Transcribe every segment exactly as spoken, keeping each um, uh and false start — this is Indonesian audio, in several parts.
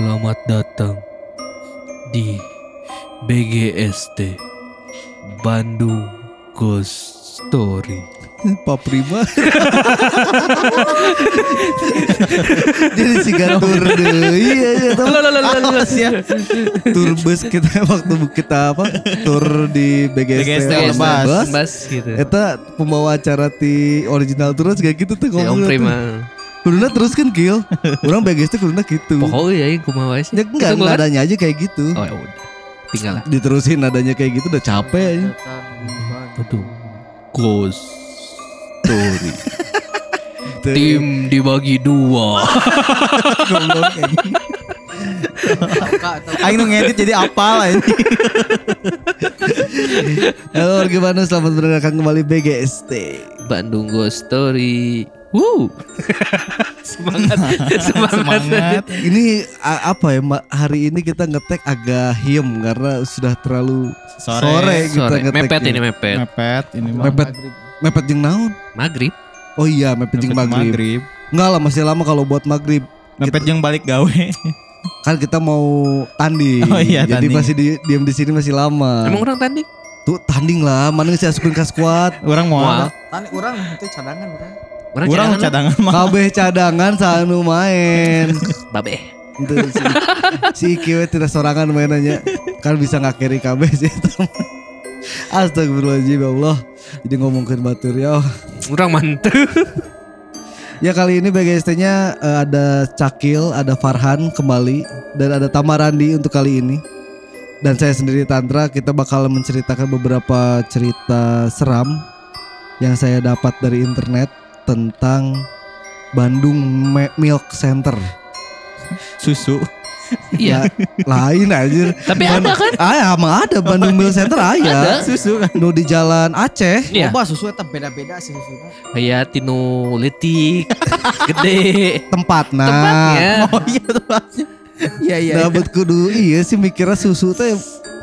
Selamat datang di B G S T Bandung Ghost Story. Pak Prima. Jadi siga tur deh. Iya iya tahu. Tur bus kita waktu kita apa? Tur di B G S T Bas, bas gitu. Eta pembawa acara ti original terus kayak gitu tuh Ya Om ngomong. Prima. Kuduna terus kan kill. Orang B G S T kuduna gitu. Pokoknya ya kumaha sih. Ya enggak nadanya aja kayak gitu. Oh ya udah. Tinggal lah. Diterusin nadanya kayak gitu udah capek aja. Betul. Ghost Story. Tim dibagi dua. Aing nu ngedit jadi apal aja. Halo gimana, selamat mendengarkan kembali B G S T Bandung Ghost Story. Woo. Semangat, semangat. Semangat. Ini a- apa ya ma- hari ini kita ngetek agak hiem karena sudah terlalu Sore. sore, kita Sore. ngetek Mepet ya. ini mepet. Mepet ini mah. Mepet mepet jeung naon? Maghrib. Oh iya mepet jeung Mepet maghrib. maghrib. Enggak lah, masih lama kalau buat maghrib. Mepet jeung balik gawe. Kan kita mau tanding. Oh iya, Jadi tanding. masih di, diam di sini masih lama. Emang orang tanding? Tuh tanding lah, mana sih asukin ka squad. Orang mau Mual. Tani orang itu cadangan orang. Orang Orang cadangan. cadangan mah. Kabeh cadangan sanu main. Babe. Itu si, si Iki we tidak sorangan mainannya. Kan bisa ngakiri kabeh sih. Astagfirullahaladzim ya Allah. Jadi ngomongin batur ya. Orang mantep. Ya kali ini B G S T-nya eh, ada Cakil, ada Farhan kembali, dan ada Tamarandi untuk kali ini. Dan saya sendiri Tantra, kita bakal menceritakan beberapa cerita seram yang saya dapat dari internet tentang Bandung Me- Milk Center. Susu. Iya. Ya, lain aja. Tapi ada kan? Ah, emang ada Bandung Milk Center aya. Susu kan. Nu di Jalan Aceh. Iya. Loba susu eta beda-beda sih susuna. Kayak tinu letik gede. Tempatna. Tempatnya. Oh iya tuh. Iya iya. Dapat kudu iya sih mikirnya susu teh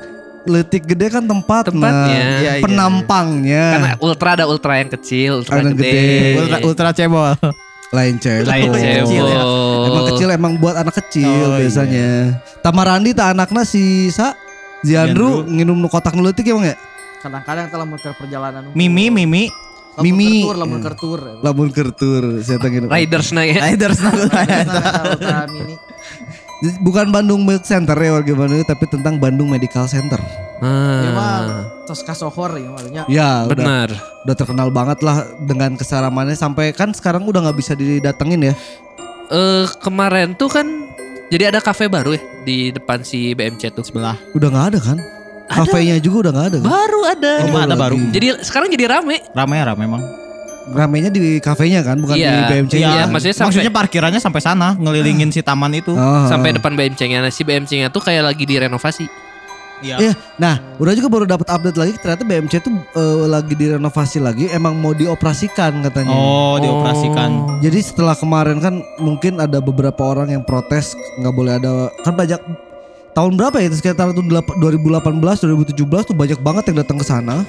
letik gede kan tempat Tempatnya. Iya, iya, iya. penampangnya Karena ultra ada ultra yang kecil, ultra Ada yang gede. gede. Ultra ultra cebol. lain cewek. Lain Kecil ya. cebol. Emang kecil emang buat anak kecil Oh, biasanya. Tamarandi tak anaknya si Sa Ziandru Ziandru. nginum nu kotak nu leutik emang ya? Kadang-kadang telah muter perjalanan. Mimi Mimi. Lamun Mimi. kertur, lamun kertur. Lamun kertur saya teh nginum. Riders na ya. Riders nah. Ultra ultra mini. Bukan Bandung Milk Center ya warga Bandung, tapi tentang Bandung Medical Center. Ieu Ah, mah tos kasohor ya maksudnya. Ya, udah, benar. udah terkenal banget lah dengan kesaramannya sampai kan sekarang udah nggak bisa didatengin ya. Eh kemarin tuh kan jadi ada kafe baru ya di depan si B M C tuh. Sebelah. Udah nggak ada kan? Kafenya juga udah nggak ada kan? Baru ada. Oh, Cuma ada lagi. baru. Jadi sekarang jadi rame. Rame ya rame emang. Ramenya di kafenya kan, bukan Iya, di B M C. iya, kan? maksudnya sampai Maksudnya parkirannya sampai sana ngelilingin si taman itu. Oh. sampai depan B M C-nya. Nah, si B M C-nya tuh kayak lagi direnovasi. Iya. Iya, nah, udah juga baru dapat update lagi ternyata B M C tuh eh, lagi direnovasi lagi, emang mau dioperasikan katanya. Oh, dioperasikan. Jadi setelah kemarin kan mungkin ada beberapa orang yang protes nggak boleh ada, kan banyak tahun berapa ya itu sekitar tuh dua ribu delapan belas dua ribu tujuh belas tuh banyak banget yang datang ke sana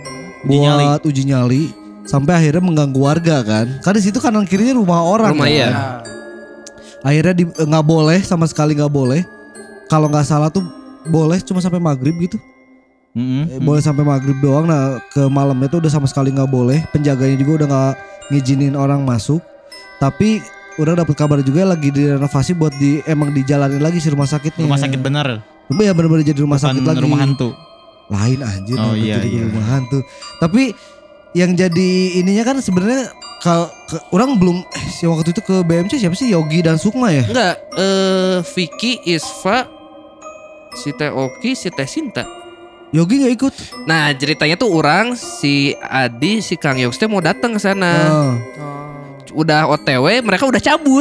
Uji nyali. buat uji nyali sampai akhirnya mengganggu warga kan. Kan di situ kanan kirinya rumah orang. Rumah, kan. iya. Nah, Akhirnya di- nggak boleh sama sekali nggak boleh. Kalau nggak salah tuh boleh cuma sampai maghrib gitu. Mm-mm. Eh, boleh sampai maghrib doang. Nah ke malamnya tuh udah sama sekali nggak boleh. Penjaganya juga udah nggak ngizinin orang masuk. Tapi udah dapat kabar juga lagi direnovasi buat di emang dijalanin lagi si rumah sakitnya. Rumah sakit bener. Ya benar-benar jadi rumah Bukan sakit lagi. rumah hantu. Lain anjir. Oh, kenapa iya, jadi iya. rumah hantu. Tapi yang jadi ininya kan sebenarnya kalau ke- orang belum eh, si waktu itu ke B M C siapa sih, Yogi dan Sukma ya? Enggak, eh Vicky, Isfa, si Teh Oki, si Teh Sinta. Yogi nggak ikut. Nah, ceritanya tuh orang si Adi, si Kang Yogs teh mau datang ke sana. Oh. oh. Udah O T W, mereka udah cabut.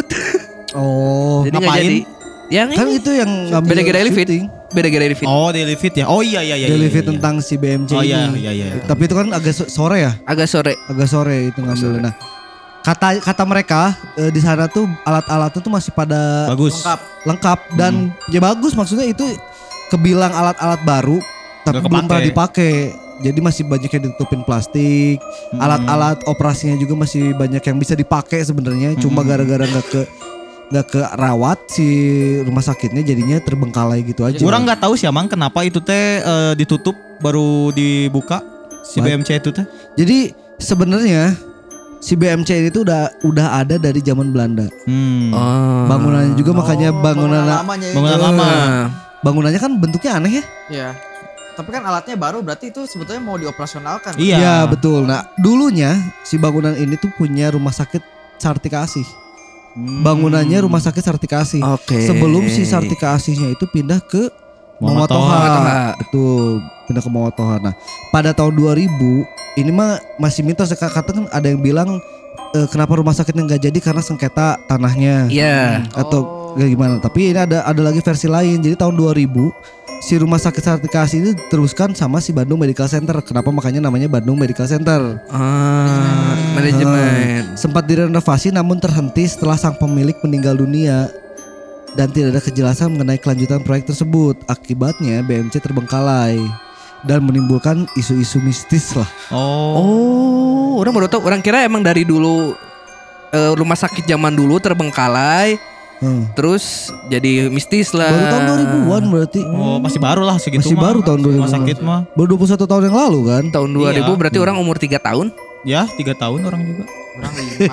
Oh. Jadi nggak ngapain? jadi. Yang Kan ini itu yang ngambil beda Daily Fit. syuting. beda Daily Fit. Oh, Daily Fit ya. Oh iya iya iya. Daily iya, Fit iya. tentang si B M C Oh ini. iya iya iya. Tapi itu kan agak so- sore ya, Agak sore. agak sore itu ngambilnya. Nah, kata kata mereka eh, di sana tuh alat-alatnya tuh masih pada Bagus. Lengkap. lengkap dan ya bagus, maksudnya itu kebilang alat-alat baru tapi Nggak belum pernah kepake. dipakai. Jadi masih banyak yang ditutupin plastik. Hmm. Alat-alat operasinya juga masih banyak yang bisa dipakai sebenarnya. Cuma Hmm. gara-gara nggak ke nggak kerawat si rumah sakitnya, jadinya terbengkalai gitu aja. Kurang nggak tahu sih Mang kenapa itu teh eh, ditutup baru dibuka si What? B M C itu teh. Jadi sebenarnya si B M C ini tuh udah udah ada dari zaman Belanda. Hmm. Oh. Bangunannya juga makanya Oh, bangunan lamanya ya. Bangunan Eh, lama. bangunannya kan bentuknya aneh ya. Iya. Tapi kan alatnya baru, berarti itu sebetulnya mau dioperasionalkan. Iya. Iya betul. Nah dulunya si bangunan ini tuh punya rumah sakit Sartika Asih. Hmm. Bangunannya rumah sakit Sartika Asih. Oke. Sebelum si Sartika Asihnya itu pindah ke Muhammad Muhammad Toha. Toha. Toha. Betul, pindah ke Muhammad Toha. Nah, pada tahun dua ribu ini mah masih mitos ya, kata kan ada yang bilang eh, kenapa rumah sakitnya nggak jadi karena sengketa tanahnya. Iya. Atau kayak gimana. Tapi ini ada ada lagi versi lain. Jadi tahun dua ribu si rumah sakit Sartika Asih ini diteruskan sama si Bandung Medical Center. Kenapa makanya namanya Bandung Medical Center? Ah, manajemen. Sempat direnovasi namun terhenti setelah sang pemilik meninggal dunia dan tidak ada kejelasan mengenai kelanjutan proyek tersebut. Akibatnya B M C terbengkalai dan menimbulkan isu-isu mistis lah. Oh. Oh, orang baru tahu. Orang kira emang dari dulu eh, rumah sakit zaman dulu terbengkalai, Hmm. terus jadi mistis lah. Baru tahun dua ribuan berarti. Oh, masih baru lah segitu Masih mah. baru tahun dua ribu. Rumah sakit mah. Baru dua puluh satu tahun yang lalu kan. Tahun dua ribu Iya. berarti orang umur tiga tahun. Ya, tiga tahun orang juga. Orang lima.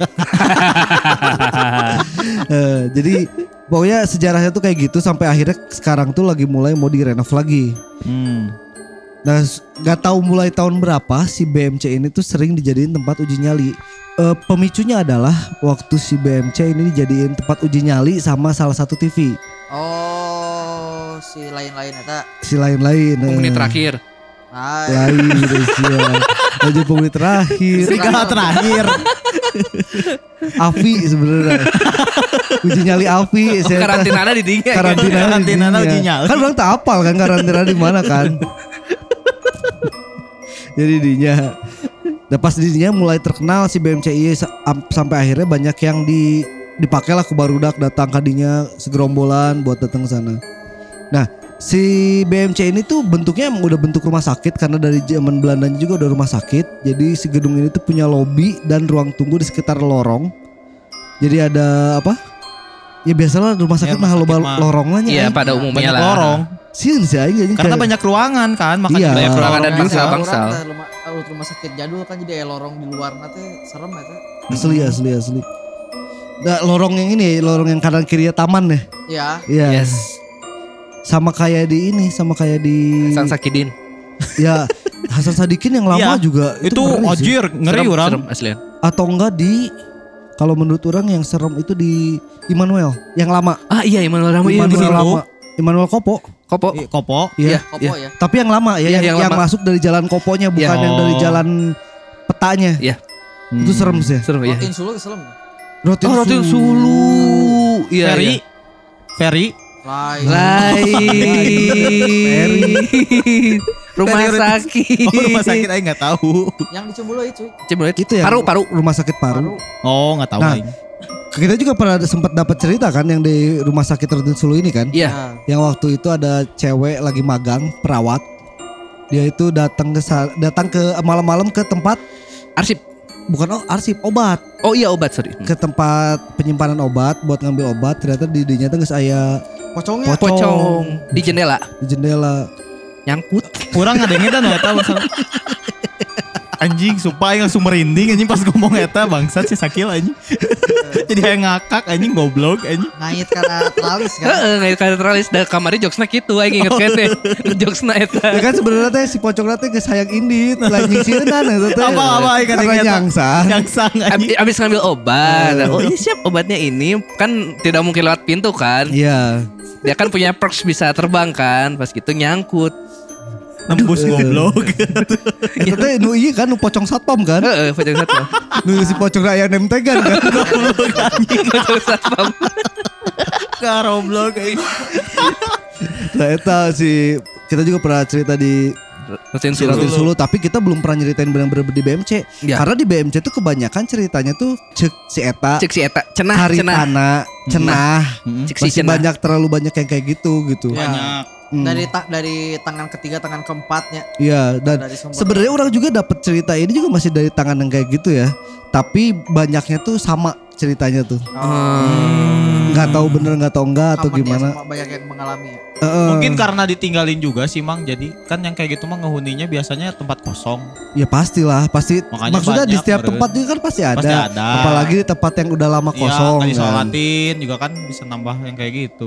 Eh, jadi pokoknya sejarahnya tuh kayak gitu sampai akhirnya sekarang tuh lagi mulai mau direnov lagi. Hmm. Nah, s- nggak tahu mulai tahun berapa si B M C ini tuh sering dijadiin tempat uji nyali. Eh, pemicunya adalah waktu si B M C ini dijadiin tempat uji nyali sama salah satu T V. Oh, si lain-lain eta. Si lain-lain. eh, Penghuni terakhir. Hai. Lain gitu sih. Aja penghuni terakhir. Serigala terakhir. Avi sebenarnya. Uji nyali Avi. saya- Karantina di dinya. Karantina, Karantina dinya. uji nyali. Kan orang tak apal kan karantina di mana kan. Jadi dinya. Dan pas dinya mulai terkenal si B M C I sa- am- sampai akhirnya banyak yang di dipakai lah ke barudak datang kadinya segerombolan buat datang ke sana. Nah, si B M C ini tuh bentuknya emang udah bentuk rumah sakit karena dari zaman Belandanya juga udah rumah sakit. Jadi si gedung ini tuh punya lobi dan ruang tunggu di sekitar lorong. Jadi ada apa? Ya biasalah rumah sakit Ya, mah rumah loba sakit mah. lorongnya. Iya, aing. pada umumnya Banyak lah. lorong. Sieun sih aing jadi Karena kayak- banyak ruangan kan, makanya Iya. banyak Ruangan dan lorong. bangsa. Orang bangsal. teh rumah, urut rumah sakit jadul kan jadi aya lorong di luar nanti serem eta. asli asli asli. Nah, lorong yang ini, lorong yang kanan kirinya taman ya. Ya. Iya. Yes. Sama kayak di ini, sama kayak di Hasan Sakidin. ya Hasan Sadikin yang lama Iya. juga Itu ngeri sih. ojir, ngeri Serem, orang. serem aslian. Atau enggak di kalau menurut orang yang serem itu di Immanuel yang lama. Ah iya Immanuel Rahmi iya, Immanuel bener. lama. Immanuel Kopo. Kopo. Iya, Kopo. Iya. Kopo ya. Tapi yang lama ya, Iya, yang, yang yang lama. masuk dari jalan Koponya bukan Iya. yang dari Oh. jalan petanya. Iya. Itu Hmm. serem sih. Serem ya. Rotin Sulu serem. Rotin, Oh, Rotin Sulu. Iya. Ferry. iya. Ferry. Lain. Lain. Rumah Ferry Rotin- sakit. Oh, rumah sakit aing enggak tahu. Yang di Cimbuluy cuy. Cibulet. Itu ya. Paru, paru. Rumah sakit paru. Oh, enggak tahu Nah, aing. Kita juga pernah ada- sempat dapat cerita kan yang di rumah sakit Rotin Sulu ini kan. Iya. Nah, Yang waktu itu ada cewek lagi magang perawat. Dia itu datang ke sa- datang ke malam-malam ke tempat Arsip. bukan oh, arsip obat, Oh iya obat sorry. ke tempat penyimpanan obat buat ngambil obat. Ternyata di dinya tuh geus aya pocongnya. pocong Pocong di jendela. di jendela. Nyangkut. Kurang ngadengin dan eta masalah. Anjing sumpah aing langsung merinding anjing pas ngomong eta bangsat si Sakil anjing. Jadi kayak ngakak anjing goblok anjing. Ngait karena tralis kan. Heeh, ngait ka teralis da kamari jokesna kitu aing inget kan deh. Jokesna Ya eta. kan sebenarnya teh si pocong teh geus hayang indit, lagi sieunana eta teh. Apa-apa aing Karena kadang eta. nyangsang. Yang sang anjing. Ab- Abis ngambil obat. Eh. Oh iya siap obatnya ini kan tidak mungkin lewat pintu kan. Iya. Dia kan punya perks bisa terbang kan. Pas gitu nyangkut. Nembus goblok. Eta teh nu ieu kan nu pocong satpam kan. Heeh, pocong satu. Nu si pocong aya nemtegan kan. Pocong satpam. Karoblok anjing. Nah eta si kita juga pernah cerita di Rotin si Sulu. Rotin Sulu, tapi kita belum pernah nyeritain benar-benar di B M C. Ya. Karena di B M C tuh kebanyakan ceritanya tuh cek si eta, Cek si eta cenah cenah. Haritana, cenah. Cek si Masih cenah. banyak terlalu banyak yang kayak gitu gitu. Ya. Banyak. Hmm. Dari ta- dari tangan ketiga tangan keempatnya. Iya dan Dari sumber. sebenarnya orang juga dapat cerita ini juga masih dari tangan yang kayak gitu ya. Tapi banyaknya tuh sama ceritanya tuh. Hmm. Nggak tahu bener nggak tahu enggak atau Aman ya, gimana. semua banyak yang mengalami ya. Heeh. Mungkin karena ditinggalin juga sih Mang. Jadi kan yang kayak gitu mah ngehuninya biasanya tempat kosong. Ya pastilah, pasti. Makanya Maksudnya di banyak, setiap meren. tempat juga kan pasti ada. Pasti ada. Apalagi di tempat yang udah lama kosong. Iya, kan. disolatin juga kan bisa nambah yang kayak gitu.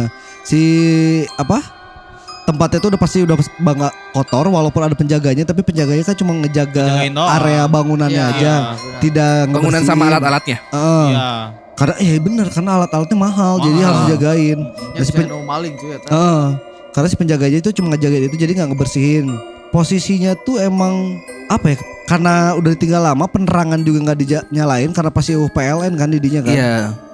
Si apa? Tempatnya itu udah pasti udah bangga kotor walaupun ada penjaganya, tapi penjaganya kan cuma ngejaga Ngejagain doang. area bangunannya Iya, aja, benar. tidak Bangunan sama ngebersihin. alat-alatnya. Heeh. Iya. Karena ya bener karena alat-alatnya mahal, jadi Mahal. harus dijagain. Ya Nah, si bisa pen- no maling cuy ya. Heeh. Karena si penjaganya itu cuma ngejagain itu jadi nggak ngebersihin. Posisinya tuh emang apa ya? Karena udah ditinggal lama, penerangan juga nggak dinyalain karena pasti U P L N kan didinya kan. Iya.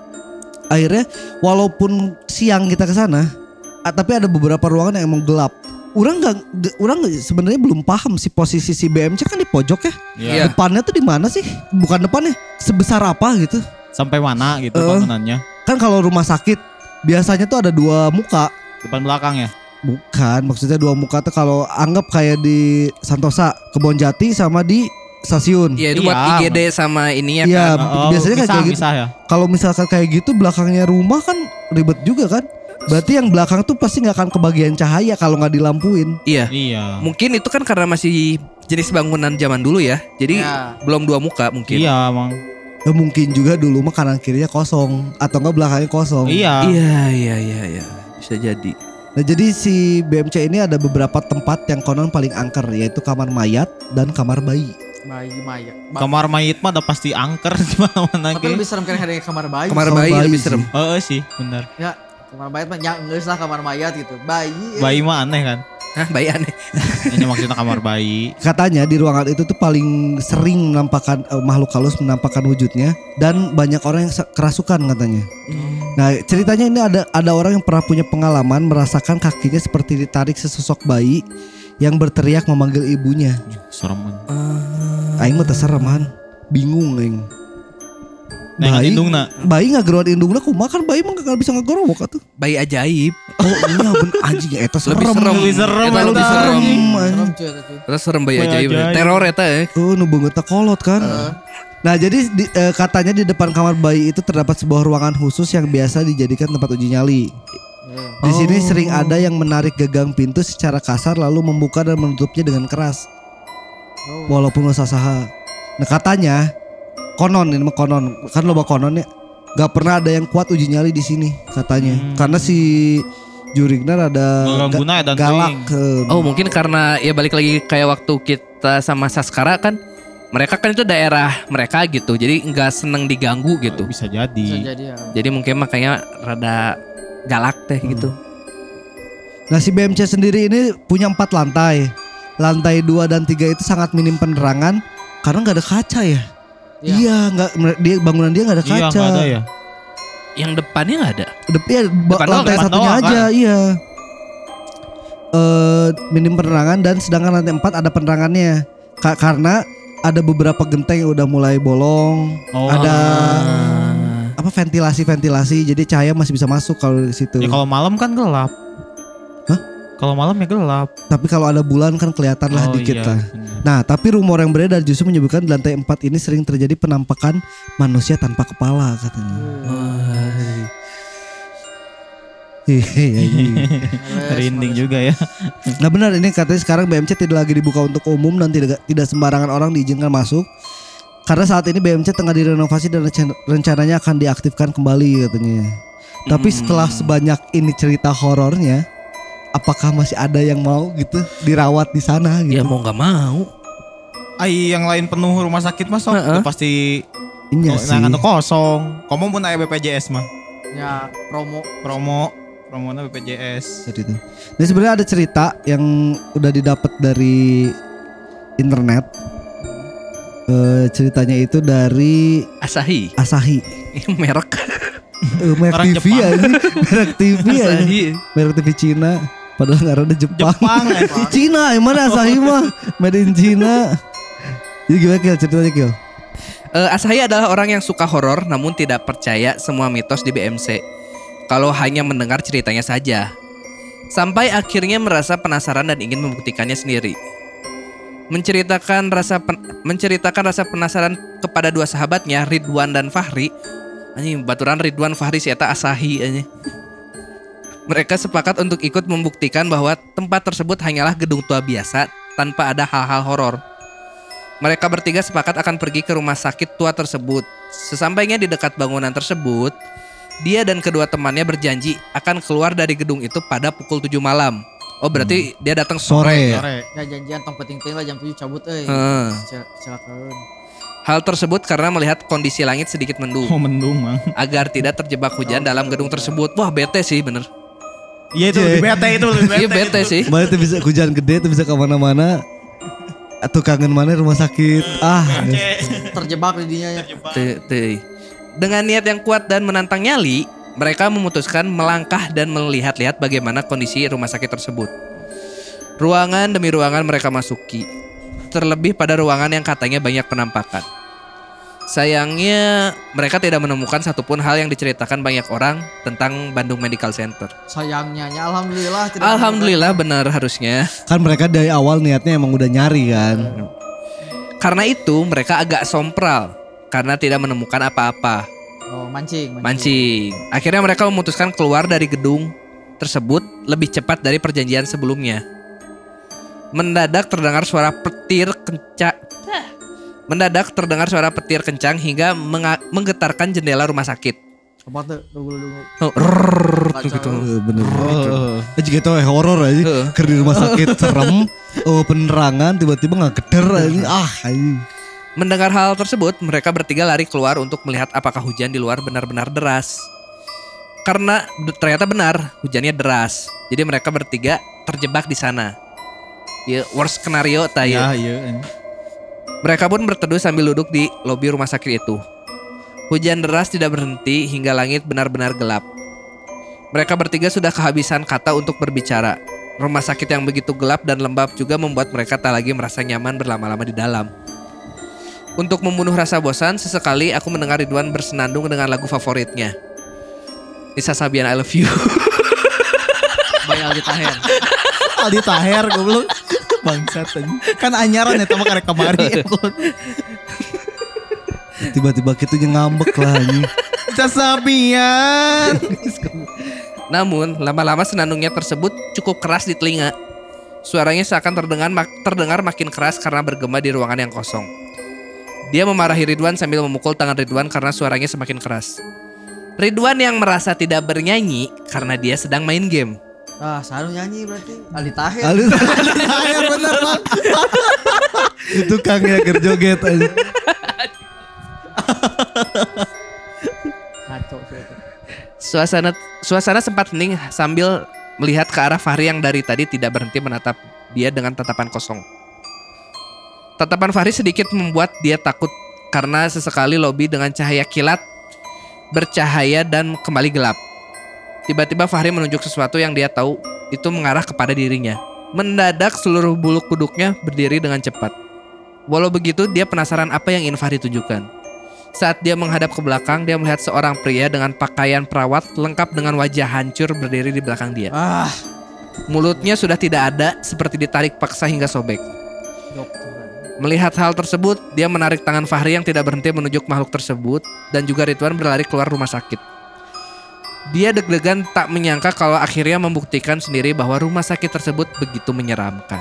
Akhirnya walaupun siang kita ke sana, ah, tapi ada beberapa ruangan yang emang gelap. Orang nggak, ge- orang nggak- sebenarnya belum paham sih posisi si B M C kan di pojok ya. Iya. Depannya tuh di mana sih? Bukan depannya, sebesar apa gitu? Sampai mana gitu Eh. bangunannya? Kan kalau rumah sakit biasanya tuh ada dua muka. Depan belakang ya? Bukan, maksudnya dua muka tuh kalau anggap kayak di Santosa, Kebonjati sama di stasiun. Iya itu Iya, buat I G D sama ininya Iya, kan. Oh, biasanya kayak misah, gitu. misah ya? Kalau misalkan kayak gitu belakangnya rumah kan ribet juga kan? Berarti yang belakang tuh pasti nggak akan kebagian cahaya kalau nggak dilampuin. Iya. Iya. Mungkin itu kan karena masih jenis bangunan zaman dulu ya. Jadi Ya. belum dua muka mungkin. Iya, Mang. Ya mungkin juga dulu mah kanan kirinya kosong atau enggak belakangnya kosong. Iya. Iya, iya, iya, iya. Bisa jadi. Nah jadi si B M C ini ada beberapa tempat yang konon paling angker, yaitu kamar mayat dan kamar bayi. Bayi Maya. Ba- Kamar mayit mah udah pasti angker di mana-mana Tapi ge. lebih serem kan ada yang kamar bayi. Kamar Kamar bayi bayi lebih sih. serem. Heeh sih, bener. Ya, kamar mayat mah ya geus lah kamar mayat gitu. Bayi. eh. Bayi mah aneh kan? Hah, bayi aneh. Ini maksudnya kamar bayi. Katanya di ruangan itu tuh paling sering menampakkan eh, makhluk halus menampakkan wujudnya dan banyak orang yang se- kerasukan katanya. Nah ceritanya ini ada ada orang yang pernah punya pengalaman merasakan kakinya seperti ditarik sesosok bayi yang berteriak memanggil ibunya. Serem kan. Aing mah terserem man, bingung aing. Nah, Bayi, indung na. bayi ngageruan indungna kumaha kan bayi mah gak bisa ngagorowok atuh. Bayi ajaib. Oh iya bener anjing eta serem. Lebih serem. Lebih serem, Eta lebih eta. serem. Serem cuy eta cuy. Terus serem bayi Bayi ajaib. ajaib. Teror eta ya. Oh nu beungeutna kolot kan. Heeh. Nah jadi di- eh, katanya di depan kamar bayi itu terdapat sebuah ruangan khusus yang biasa dijadikan tempat uji nyali. Iya. Di sini Oh. sering ada yang menarik gagang pintu secara kasar lalu membuka dan menutupnya dengan keras, Oh. walaupun usaha. Nah katanya konon ini mah konon kan loba konon ya, gak pernah ada yang kuat uji nyali di sini katanya, Hmm. karena si Jurigna ada Gaganguna ga- dan galak. teuing. eh, Oh mungkin karena ya balik lagi kayak waktu kita sama Saskara kan. Mereka kan itu daerah mereka gitu. Jadi nggak seneng diganggu gitu. Bisa Bisa jadi. jadi ya. Jadi mungkin makanya rada galak teh gitu. Nah si B M C sendiri ini punya empat lantai. Lantai dua dan tiga itu sangat minim penerangan karena nggak ada kaca ya. Iya. Iya nggak dia bangunan dia nggak ada Iya, kaca. enggak ada ya. Yang depannya nggak ada. Dep- iya, ba- Depan doang, lantai depan satunya doang, aja, kan? iya. Eh minim penerangan dan sedangkan lantai empat ada penerangannya. Ka- karena ada beberapa genteng yang udah mulai bolong, Oh. ada Ah. apa ventilasi-ventilasi, jadi cahaya masih bisa masuk kalau di situ. Ya kalau malam kan gelap. Hah? Kalau malam ya gelap. Tapi kalau ada bulan kan kelihatan lah Oh, dikit iya, lah. bener. Nah, tapi rumor yang beredar justru menyebutkan di lantai empat ini sering terjadi penampakan manusia tanpa kepala katanya. Wah. Hehehe. Merinding juga ya. Nah benar ini katanya sekarang B M C tidak lagi dibuka untuk umum dan tidak tidak sembarangan orang diizinkan masuk. Karena saat ini B M C tengah direnovasi dan rencan- rencananya akan diaktifkan kembali katanya. Tapi Hmm. setelah sebanyak ini cerita horornya, apakah masih ada yang mau gitu dirawat di sana gitu? Ya mau nggak mau. Ai yang lain penuh rumah sakit mah sok Heeh. itu pasti Iya oh, sih. nah, anu kosong. Komo pun aya B P J S mah. Ya promo. Promo promona B P J S. Jadi itu. Nah sebenarnya ada cerita yang udah didapat dari internet. Eh, ceritanya itu dari Asahi. Asahi. Merek. Eh, merek Orang T V ya ini. Merek T V ya ini. Asahi. Merek T V Cina. Padahal nggak ada Jepang. Jepang eh. Cina, yang mana Asahi mah? Made in Cina. Jadi gimana Kil? Ceritanya Kil? Eh, Asahi adalah orang yang suka horor namun tidak percaya semua mitos di B M C. Kalau hanya mendengar ceritanya saja. Sampai akhirnya merasa penasaran dan ingin membuktikannya sendiri. Menceritakan rasa pen- menceritakan rasa penasaran kepada dua sahabatnya, Ridwan dan Fahri, Anjing baturan Ridwan Fahri si eta Asahi anjing. Mereka sepakat untuk ikut membuktikan bahwa tempat tersebut hanyalah gedung tua biasa tanpa ada hal-hal horor. Mereka bertiga sepakat akan pergi ke rumah sakit tua tersebut. Sesampainya di dekat bangunan tersebut, dia dan kedua temannya berjanji akan keluar dari gedung itu pada pukul tujuh malam. Oh berarti dia datang sore. Sore ya. Sore. Ya janjian tong penting teh lah jam tujuh cabut euy. Heeh. Kecelakaan. Hal tersebut karena melihat kondisi langit sedikit mendung Oh mendung mang. agar tidak terjebak hujan dalam gedung tersebut. Wah bete sih bener. Iya itu Iya. lebih bete itu lebih bete. Iya bete itu. sih. Mana tuh bisa hujan gede tuh bisa kemana-mana. Atau kangen mana rumah sakit. Ah. Terjebak di dinya ya. Teu- teu. Dengan niat yang kuat dan menantang nyali, mereka memutuskan melangkah dan melihat-lihat bagaimana kondisi rumah sakit tersebut. Ruangan demi ruangan mereka masuki. Terlebih pada ruangan yang katanya banyak penampakan. Sayangnya mereka tidak menemukan satupun hal yang diceritakan banyak orang tentang Bandung Medical Center. Sayangnya ya alhamdulillah tidak. Alhamdulillah benar harusnya. Kan mereka dari awal niatnya emang udah nyari kan. Karena itu mereka agak sompral karena tidak menemukan apa-apa. Oh, mancing, mancing. Mancing. Akhirnya mereka memutuskan keluar dari gedung tersebut lebih cepat dari perjanjian sebelumnya. Mendadak terdengar suara petir kencang. Mendadak terdengar suara petir kencang hingga menga- menggetarkan jendela rumah sakit. Apa tuh? Dulu-dulu. Oh, rrrr, Kacau. gitu. Eh, bener. Oh. Eh juga itu eh, horor aja. Heeh. Ker di rumah sakit serem. Oh penerangan tiba-tiba nggak geder aja. Ah anjing. Mendengar hal tersebut, mereka bertiga lari keluar untuk melihat apakah hujan di luar benar-benar deras. Karena d- ternyata benar, hujannya deras. Jadi mereka bertiga terjebak di sana. Ya, worst skenario ta ya. Ya iya. Mereka pun berteduh sambil duduk di lobi rumah sakit itu. Hujan deras tidak berhenti hingga langit benar-benar gelap. Mereka bertiga sudah kehabisan kata untuk berbicara. Rumah sakit yang begitu gelap dan lembab juga membuat mereka tak lagi merasa nyaman berlama-lama di dalam. Untuk membunuh rasa bosan, sesekali aku mendengar Ridwan bersenandung dengan lagu favoritnya. Nisa Sabian I Love You. Bayi Aldi Taher. Aldi Taher goblok. Bangsat anjing. Kan anyaran eta mah karek kamari. Tiba-tiba kita ngambek lah anjing. Casabian. Namun, lama-lama senandungnya tersebut cukup keras di telinga. Suaranya seakan terdengar, mak- terdengar makin keras karena bergema di ruangan yang kosong. Dia memarahi Ridwan sambil memukul tangan Ridwan karena suaranya semakin keras. Ridwan yang merasa tidak bernyanyi karena dia sedang main game. Ah, Sanu nyanyi berarti Aldi Taher. Aldi Taher bener bang. Itu Kang ya kerjoget aja. Ngaco sih itu. Suasana suasana sempat hening sambil melihat ke arah Fahri yang dari tadi tidak berhenti menatap dia dengan tatapan kosong. Tatapan Fahri sedikit membuat dia takut karena sesekali lobi dengan cahaya kilat bercahaya dan kembali gelap. Tiba-tiba Fahri menunjuk sesuatu yang dia tahu itu mengarah kepada dirinya. Mendadak seluruh bulu kuduknya berdiri dengan cepat. Walau begitu dia penasaran apa yang ingin Fahri tunjukkan. Saat dia menghadap ke belakang, dia melihat seorang pria dengan pakaian perawat lengkap dengan wajah hancur berdiri di belakang dia. Ah, Mulutnya sudah tidak ada, seperti ditarik paksa hingga sobek. dokter. Melihat hal tersebut, dia menarik tangan Fahri yang tidak berhenti menunjuk makhluk tersebut dan juga Ridwan berlari keluar rumah sakit. Dia deg-degan tak menyangka kalau akhirnya membuktikan sendiri bahwa rumah sakit tersebut begitu menyeramkan.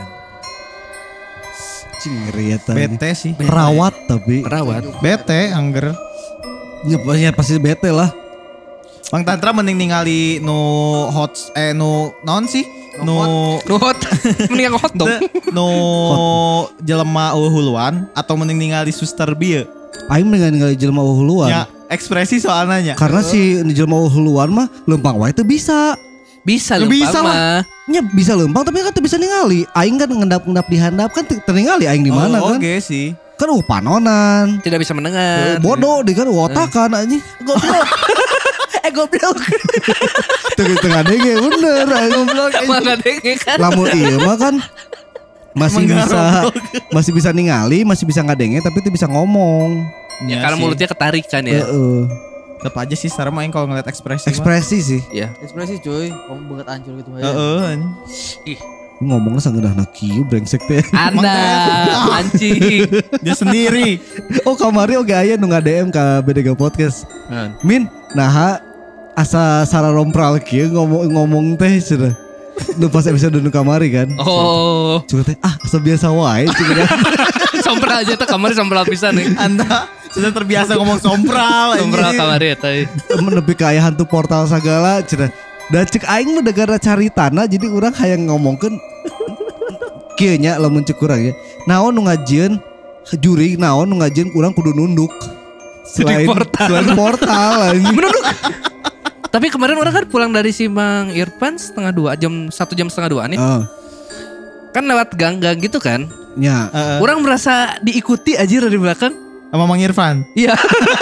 Cing ngeri ya tadi. Bete sih. Perawat tapi. Perawat. Bete angger. Ya pasti bete lah. Bang Tantra mending ningali nu hot eh nu naon sih? Nu Nuhot, mending hot dong. Teu, nu jelema eueuh atau mending ningali suster bieu. Aing dengan ningali jelema huluan. Ya, ekspresi soalnya nya. Karena si jelema huluan mah lempang wae teu bisa. Bisa Ya, lempang bisa lah. mah. Nya bisa lempang tapi kan teu bisa ningali. Aing kan ngendap-ngendap di handap kan teu teu ningali aing di mana oh, kan. Oke sih. Kan uh panonan. Tidak bisa mendengar. Bodoh di kan otakan anjing. Goblok. eh goblok. Teu teu ngadenge bener anjing. Goblok. Emang gak denge kan. Lamun iya mah kan masih Emang bisa masih bisa ningali, masih bisa ngadenge tapi teu bisa ngomong. Ya, Ya karena sih. mulutnya ketarik kan ya. Heeh. Tetep aja sih serem aing kalau ngeliat ekspresi. mah. Ekspresi sih. Ya. Ekspresi cuy, kamu banget hancur gitu ya. Heeh. anjing. Ih, ngomongnya sangeunahna kieu brengsek teh. Anda anjing. Dia sendiri. Oh kamari oge aya nu nga-D M ka B D G Podcast. Min, naha asa sararompral kieu ngomong-ngomong teh cenah. Nu pas episode nu kamari kan. Oh. Cuma teh ah asa biasa wae cenah. Sompral aja tuh kamari sompral pisan nih. Anda sudah terbiasa ngomong sompral. Sompral kamari eta. Nepi ka aya hantu portal sagala cenah. Da cek aing mah negara caritana jadi urang hayang ngomongkeun kieu nya lamun cek urang ya. Naon nu ngajieun juri naon nu ngajieun urang kudu nunduk. Selain portal. Selain portal anjing. Menunduk. Tapi kemarin orang kan pulang dari si Mang Irfan setengah dua jam satu jam setengah dua nih. Oh. Kan lewat gang-gang gitu kan. Ya. Uh, Orang merasa diikuti aja dari belakang. sama Mang Irfan. Iya.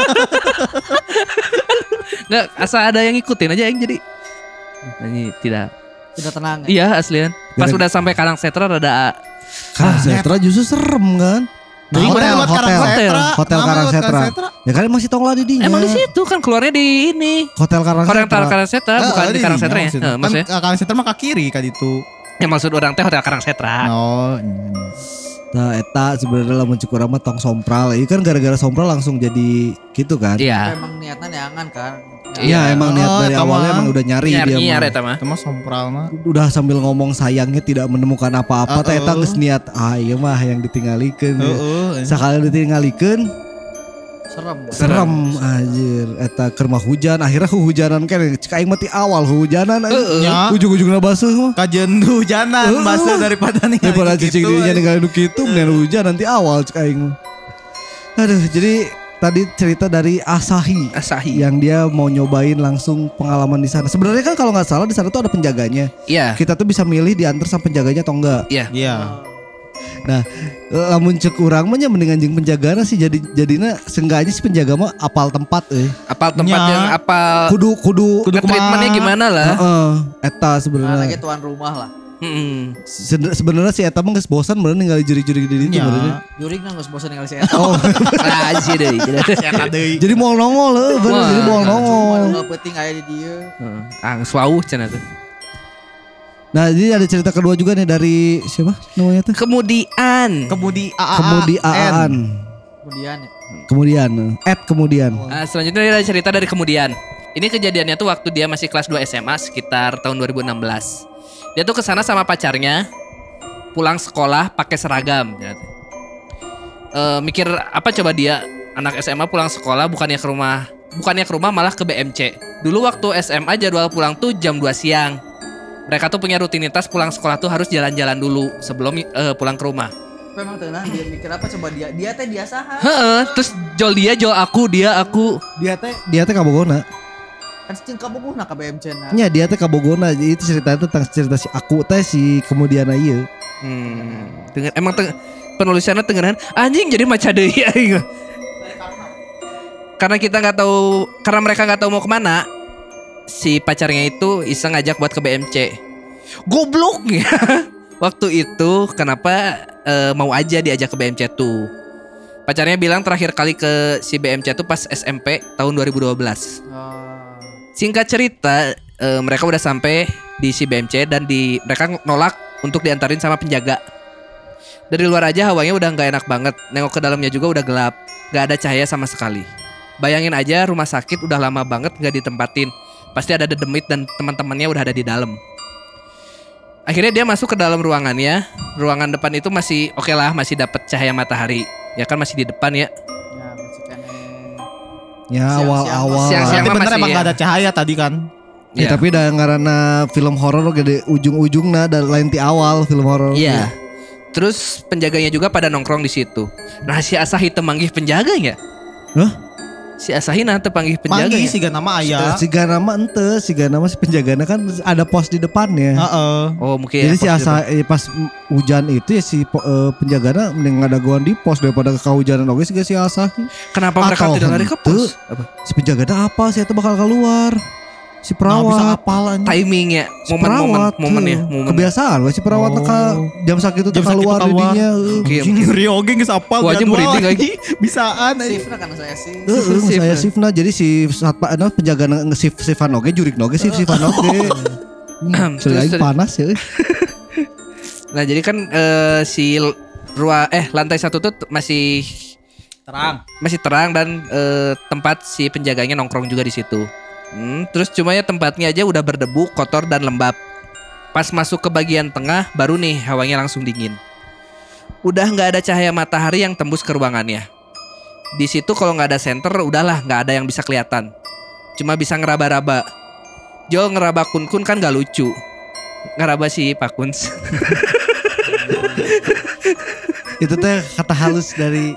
Nggak asal ada yang ngikutin aja yang jadi. Ini tidak. Tidak tenang. Ya? Iya aslian. Pas Gara- udah sampai Karang Setra rada. Karang Setra justru serem kan. Nah, hotel, lewat hotel, Karang Setra. hotel Nama Karang lewat Setra. Ya kan masih tonglah di dinya. Emang di situ kan keluarnya di ini. Hotel Karang Hotel Setra. Karang Setra Ah, bukan ah, di Karang iya, Setra ya. maksudnya. Heeh, maksudnya. Kan Karang Setra mah ke kiri kan itu. Yang maksud orang teh Hotel Karang Setra. Oh, iya. Nah eta sebenarnya lamun cek urang mah tong sompral. Ieu kan gara-gara sompral langsung jadi gitu kan. Iya. Emang niatnya neangan kan. Iya emang niat Oh, dari eta awalnya mah. emang udah nyari dia Nyar-nyar mah. eta mah. Itu mah sompral mah. Udah sambil ngomong sayangnya tidak menemukan apa-apa. Teh eta Uh-uh. geus niat ah ieu mah yang ditinggalikeun. Heeh. Sakali ditinggalikeun Serem. serem anjir eta keur mah hujan akhirnya hujanan kan cek aing mah ti awal hujanan anjir. Nya. Ujung-ujungna basuh mah. Kajen hujanan Uh. basuh daripada nih. Daripada cicing dirinya ninggalin nu kitu mending hujan nanti awal cek aing. Aduh jadi tadi cerita dari Asahi Asahi. yang dia mau nyobain langsung pengalaman di sana. Sebenarnya kan kalau nggak salah di sana tuh ada penjaganya. Iya. Kita tuh bisa milih diantar sama penjaganya atau enggak. Iya. Iya. Nah, lamun cek urang mah nya mending anjing penjagana sih jadi jadinya seenggaknya si penjaga mah apal tempat euy. Apal tempat Nya. yang apal Kudu kudu Kudu treatmentnya kumaha. gimana lah. heeh eta Nah, sebenarnya. lagi tuan rumah lah. Mm-mm. Se- Sebenarnya si eta mah geus bosan bener ninggalin juri-juri di ditu Nya. benernya. Juri kan gak bosan tinggal si Oh, Raji deh. Eta deui. jadi mau nongol heuh, bener Wah. jadi mau Cuma nongol. nggak penting aya di dia. Heeh. Ah, suauh cenah tuh. Nah, jadi ada cerita kedua juga nih dari siapa namanya tuh? Kemudian Kemudi A A A. Kemudi Aan. Kemudian ya. Kemudian, at kemudian. ah, selanjutnya dia ada cerita dari kemudian. Ini kejadiannya tuh waktu dia masih kelas dua S M A sekitar tahun dua ribu enam belas. Dia tuh kesana sama pacarnya pulang sekolah pakai seragam. Eh, mikir apa coba dia anak S M A pulang sekolah bukannya ke rumah bukannya ke rumah malah ke B M C. Dulu waktu S M A jadwal pulang tuh jam dua siang. Mereka tuh punya rutinitas pulang sekolah tuh harus jalan-jalan dulu sebelum eh, pulang ke rumah. Memang tenang dia mikir apa coba dia dia teh dia saha. Heeh, terus jol dia, jol aku, dia aku. Dia teh dia teh kabogona. Kan cing kamu nak ke B M C na. Nya dia teh kabogona. Jadi itu cerita tentang cerita si aku teh si kemudian ieu. Hmm, dengan emang teng, penulisannya tengenan anjing jadi maca deui aing. Karena kita nggak tahu, karena mereka nggak tahu mau kemana, si pacarnya itu iseng ngajak buat ke B M C. Gobloknya. Waktu itu kenapa eh, mau aja diajak ke B M C tuh? Pacarnya bilang terakhir kali ke si B M C tuh pas S M P tahun dua ribu dua belas. Oh. Singkat cerita, eh, mereka udah sampai di si B M C dan di mereka nolak untuk diantarin sama penjaga. Dari luar aja hawanya udah nggak enak banget. Nengok ke dalamnya juga udah gelap, nggak ada cahaya sama sekali. Bayangin aja rumah sakit udah lama banget nggak ditempatin. Pasti ada dedemit dan teman-temannya udah ada di dalam. Akhirnya dia masuk ke dalam ruangannya. Ruangan depan itu masih oke lah, masih dapat cahaya matahari. Ya kan masih di depan ya. Ya masih kene. Ya Siang-siang awal-awal. Siang-siang Tapi mah bener masih emang ya. gak ada cahaya tadi kan. Ya, tapi dah ngaranna film horor gede ujung-ujungna dan lain ti awal film horor. Iya. Terus penjaganya juga pada nongkrong di situ. Nah si Asahi temanggih penjaganya. Hah? Si Asahi nah tepanggih penjaga. Manggi ya? sih gak nama Ya. ayah. Si Ganama ente, si Ganama si penjagana kan ada pos di depannya. Heeh. Oh mungkin. Jadi ya, si pos asa eh, pas hujan itu ya si po- eh, penjagana mending ngadaguan di pos daripada kehujanan oke sih si Asahi. depan. Kenapa mereka Atau tidak lari ke henteu. pos? Apa? Si penjagana apa sih itu bakal keluar? Si Nah, bisa perawat. apal anjing. Timingnya, Si momen-momen, perawat, momennya, tuh. momen. Kebiasaan we si perawat Oh. ka jam sakit itu Jam sakit keluar itu keluar. didinya. heuh. Oke, Anjing oke. Rio ge geus apal Gua aja jadwal, merinding lagi. anjing. Bisaan anjing. Sifna kan saya sih. Heeh, Shift, saya ya. shiftna jadi si satpa anu penjaga nge-shift shiftan oge jurik oge shift shiftan oge. Terus, Selain terus. panas ya. euy. Nah jadi kan eh, si ruang eh lantai satu tuh t- masih Terang. masih terang dan eh, tempat si penjaganya nongkrong juga di situ. Hmm, terus cuma ya tempatnya aja udah berdebu, kotor dan lembab. Pas masuk ke bagian tengah, baru nih hawanya langsung dingin. Udah nggak ada cahaya matahari yang tembus ke ruangannya. Di situ kalau nggak ada senter, udahlah nggak ada yang bisa kelihatan. Cuma bisa ngeraba-raba. Jo ngeraba kun-kun kan nggak lucu. Ngeraba si Pak Kuns. Itu teh kata halus dari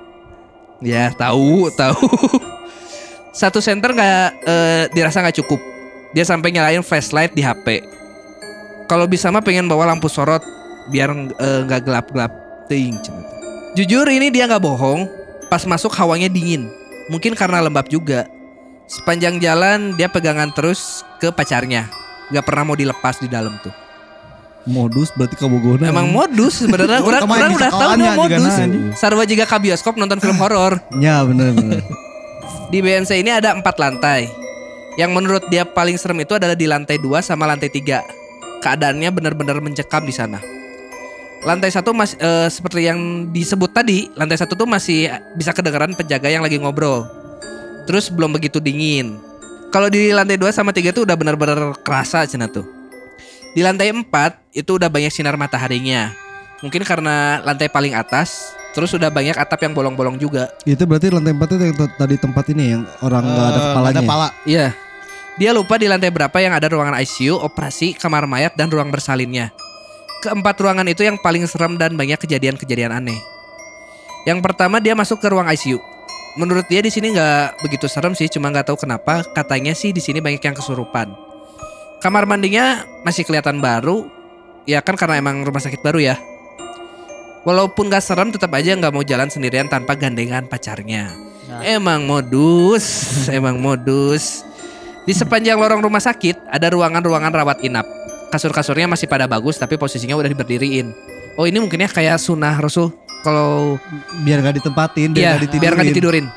Ya tahu tahu. Satu senter nggak eh, dirasa nggak cukup. Dia sampai nyalain flashlight di H P. Kalau bisa mah pengen bawa lampu sorot biar eh, nggak gelap-gelap. Ting. Jujur ini dia nggak bohong. Pas masuk hawanya dingin. Mungkin karena lembab juga. Sepanjang jalan dia pegangan terus ke pacarnya. Gak pernah mau dilepas di dalam tuh. modus berarti kabogona. Emang modus sebenarnya. Orang Kemarin orang di udah tahu sekolahnya dia juga modus. nah. Sarwa juga ke bioskop nonton film horor. Ya bener bener. Di B M C ini ada empat lantai. Yang menurut dia paling serem itu adalah di lantai dua sama lantai tiga. Keadaannya benar-benar mencekam di sana. Lantai satu masih eh, seperti yang disebut tadi, lantai satu tuh masih bisa kedengaran penjaga yang lagi ngobrol. Terus belum begitu dingin. Kalau di lantai dua sama tiga tuh udah benar-benar kerasa cina tuh. Di lantai empat itu udah banyak sinar mataharinya. Mungkin karena lantai paling atas, terus udah banyak atap yang bolong-bolong juga. Itu berarti lantai empat itu yang t- tadi tempat ini yang orang nggak ada Eh, kepalanya. Ada kepala. Iya. Dia lupa di lantai berapa yang ada ruangan I C U, operasi, kamar mayat, dan ruang bersalinnya. Keempat ruangan itu yang paling serem dan banyak kejadian-kejadian aneh. Yang pertama dia masuk ke ruang I C U. Menurut dia di sini nggak begitu serem sih, cuma nggak tahu kenapa. Katanya sih di sini banyak yang kesurupan. Kamar mandinya masih kelihatan baru, ya kan karena emang rumah sakit baru ya. Walaupun gak serem, tetap aja nggak mau jalan sendirian tanpa gandengan pacarnya. Nah. Emang modus, emang modus. Di sepanjang lorong rumah sakit ada ruangan-ruangan rawat inap. Kasur-kasurnya masih pada bagus tapi posisinya udah diberdiriin. Oh ini mungkinnya kayak sunnah Rasul kalau Biar nggak ditempatin, iya, biar nggak ditidurin. biar nggak ditidurin.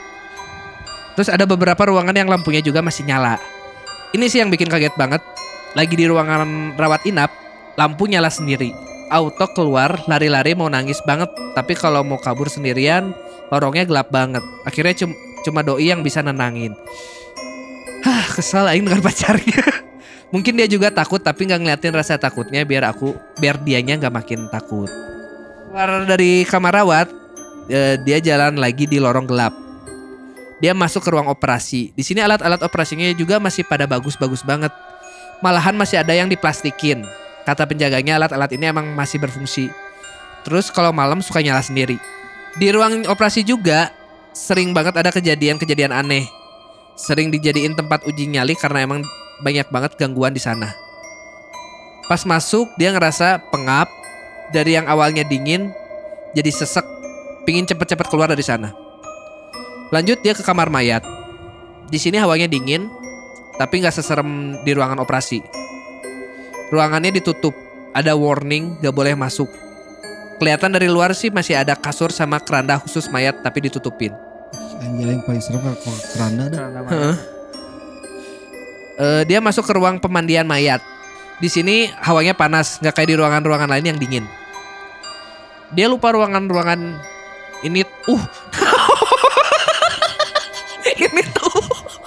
Terus ada beberapa ruangan yang lampunya juga masih nyala. Ini sih yang bikin kaget banget. Lagi di ruangan rawat inap, lampu nyala sendiri. Auto keluar, lari-lari mau nangis banget. Tapi kalau mau kabur sendirian, lorongnya gelap banget. Akhirnya cum- cuma doi yang bisa nenangin. Hah, kesal aing dengan pacarnya. Mungkin dia juga takut tapi nggak ngeliatin rasa takutnya biar aku, biar dianya nggak makin takut. Keluar dari kamar rawat, eh, dia jalan lagi di lorong gelap. Dia masuk ke ruang operasi. Di sini alat-alat operasinya juga masih pada bagus-bagus banget. Malahan masih ada yang diplastikin. Kata penjaganya alat-alat ini emang masih berfungsi. Terus kalau malam suka nyala sendiri. Di ruang operasi juga sering banget ada kejadian-kejadian aneh. Sering dijadiin tempat uji nyali karena emang banyak banget gangguan di sana. Pas masuk dia ngerasa pengap. Dari yang awalnya dingin jadi sesek. Pingin cepet-cepet keluar dari sana. Lanjut dia ke kamar mayat. Di sini hawanya dingin, tapi nggak seserem di ruangan operasi. Ruangannya ditutup, ada warning gak boleh masuk. Kelihatan dari luar sih masih ada kasur sama keranda khusus mayat tapi ditutupin. Anjir yang paling serem kalau keranda dah. Heeh. Eh, dia masuk ke ruang pemandian mayat. Di sini hawanya panas, nggak kayak di ruangan-ruangan lain yang dingin. Dia lupa ruangan-ruangan ini. Uh, ini tuh.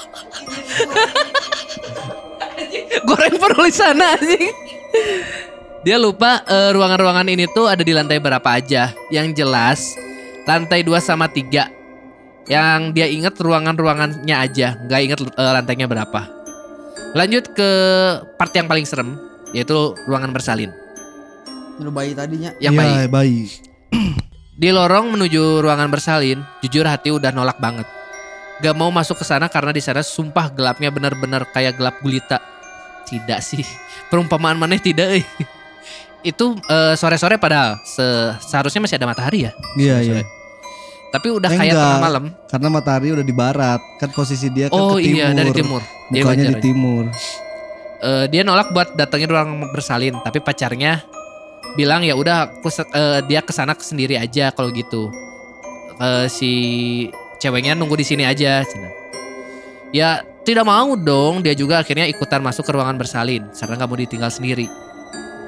Goreng perlu di sana anjing. Dia lupa eh, ruangan-ruangan ini tuh ada di lantai berapa aja. Yang jelas lantai dua sama tiga. Yang dia inget ruangan-ruangannya aja, nggak inget eh, lantainya berapa. Lanjut ke part yang paling serem, yaitu ruangan bersalin. Minum bayi tadinya. Yang Iya, baik. bayi. Di lorong menuju ruangan bersalin, jujur hati udah nolak banget. Gak mau masuk ke sana karena di sana sumpah gelapnya bener-bener kayak gelap gulita. Tidak sih, perumpamaan maneh tidak. Eh. Itu eh, sore-sore padahal Se- seharusnya masih ada matahari ya. Iya, Sore-sore. iya. Tapi udah Eh, kayak enggak. tengah malam. Karena matahari udah di barat, kan posisi dia kan Oh ke timur. iya dari timur. Dia Mukanya wajar di aja. timur. Eh, dia nolak buat datangin ruang bersalin, tapi pacarnya bilang ya udah aku se- eh, dia kesana sendiri aja kalau gitu. Eh, si ceweknya nunggu di sini aja. Cina. Ya tidak mau dong, dia juga akhirnya ikutan masuk ke ruangan bersalin karena nggak mau ditinggal sendiri.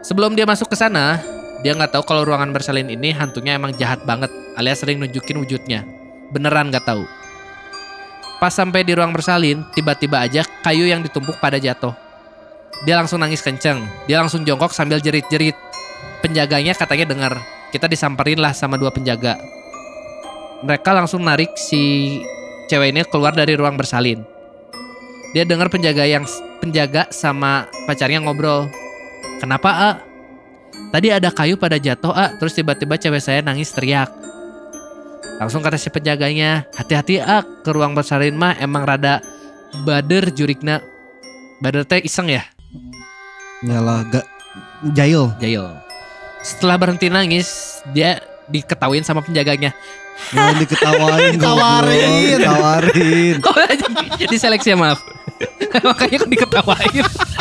Sebelum dia masuk ke sana, dia nggak tahu kalau ruangan bersalin ini hantunya emang jahat banget, alias sering nunjukin wujudnya. Beneran nggak tahu. Pas sampai di ruang bersalin, tiba-tiba aja kayu yang ditumpuk pada jatuh. Dia langsung nangis kenceng. Dia langsung jongkok sambil jerit-jerit. Penjaganya katanya dengar. Kita disamperin lah sama dua penjaga. Mereka langsung narik si cewek ini keluar dari ruang bersalin. Dia dengar penjaga yang penjaga sama pacarnya ngobrol. Kenapa, A? Tadi ada kayu pada jatuh, A. Terus tiba-tiba cewek saya nangis teriak. Langsung kata si penjaganya, hati-hati, A. Ke ruang bersalin mah emang rada bader jurikna. Bader teh iseng ya? Nyalah gak jail. Jail. Setelah berhenti nangis, dia diketawain sama penjaganya. Mau diketawain, Ditawarin. Ditawarin. Kok diseleksi ya, maaf. Makanya kok diketawain.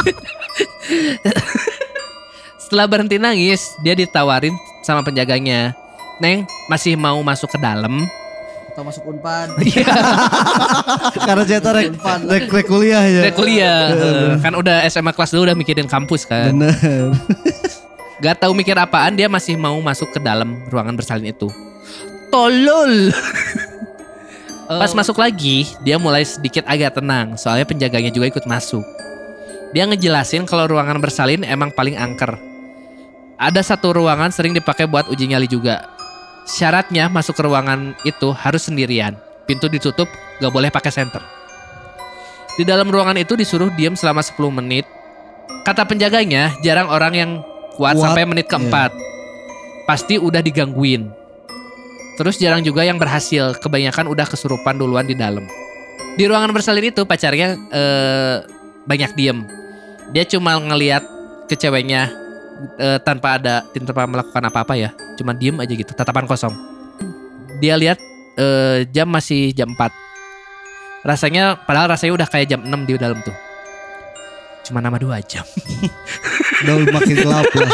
Setelah berhenti nangis, dia ditawarin sama penjaganya. Neng, masih mau masuk ke dalam? Atau masuk Unpad. Iya, Karena cerita rek, rek, rek kuliah ya. udah kuliah. Kan udah S M A kelas dua udah mikirin kampus kan. Bener. Gak tahu mikir apaan, dia masih mau masuk ke dalam ruangan bersalin itu. Tolol. Pas masuk lagi, dia mulai sedikit agak tenang. Soalnya penjaganya juga ikut masuk. Dia ngejelasin kalau ruangan bersalin emang paling angker. Ada satu ruangan sering dipakai buat uji nyali juga. Syaratnya masuk ke ruangan itu harus sendirian. Pintu ditutup, gak boleh pakai senter. Di dalam ruangan itu disuruh diam selama sepuluh menit. Kata penjaganya, jarang orang yang kuat, Kuat, sampai menit keempat. Pasti udah digangguin. Terus jarang juga yang berhasil, kebanyakan udah kesurupan duluan di dalam. Di ruangan bersalin itu pacarnya eh, banyak diem. Dia cuma ngelihat ke ceweknya eh, tanpa ada tanpa melakukan apa-apa ya. Cuma diem aja gitu, tatapan kosong. Dia lihat eh, jam masih jam empat. Rasanya, padahal rasanya udah kayak jam enam di dalam tuh. Cuma nama dua jam. Udah makin gelap lah.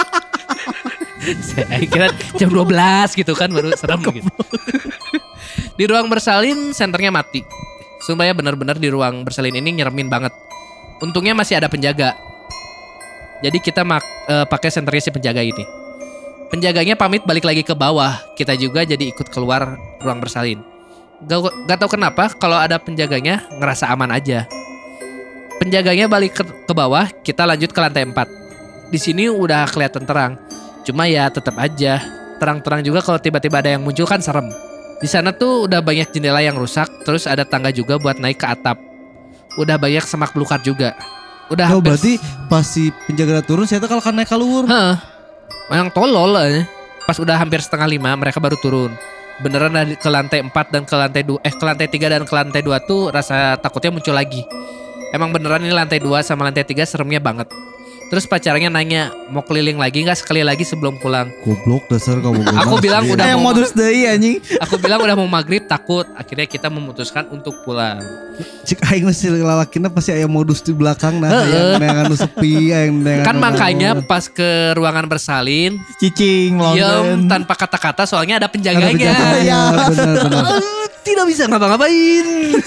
Saya kira jam dua belas gitu kan baru serem gitu. Di ruang bersalin senternya mati. Sumpahnya benar-benar di ruang bersalin ini nyeremin banget. Untungnya masih ada penjaga. Jadi kita mak, e, pakai senternya si penjaga ini. Penjaganya pamit balik lagi ke bawah. Kita juga jadi ikut keluar ruang bersalin. Gak, gak tahu kenapa kalau ada penjaganya ngerasa aman aja. Penjaganya balik ke, ke bawah, kita lanjut ke lantai empat. Di sini udah kelihatan terang. Cuma ya tetap aja terang-terang juga kalau tiba-tiba ada yang muncul kan serem. Di sana tuh udah banyak jendela yang rusak, terus ada tangga juga buat naik ke atap. Udah banyak semak belukar juga. Udah Oh, hampir- berarti pas si penjaga turun saya tuh kalau kan naik keluar. Hah, yang tolol lah. ya. Pas udah hampir setengah lima mereka baru turun. Beneran dari ke lantai empat dan ke lantai dua, eh ke lantai tiga dan ke lantai dua tuh rasa takutnya muncul lagi. Emang beneran ini lantai dua sama lantai tiga seremnya banget. Terus pacarnya nanya, mau keliling lagi gak sekali lagi sebelum pulang? Goblok dasar kamu. Aku bilang udah Yang mau modus deui anjing. Aku bilang udah mau maghrib takut. Akhirnya kita memutuskan untuk pulang. Cik aing masih lalakina pasti aya modus di belakang nah Heeh. yang neangan nu sepi yang neangan Kan nu makanya naon. pas ke ruangan bersalin, Cicing diem melonggen. tanpa kata-kata soalnya ada ada penjaganya. penjaganya benar benar. Eh, Tidak bisa ngapa-ngapain.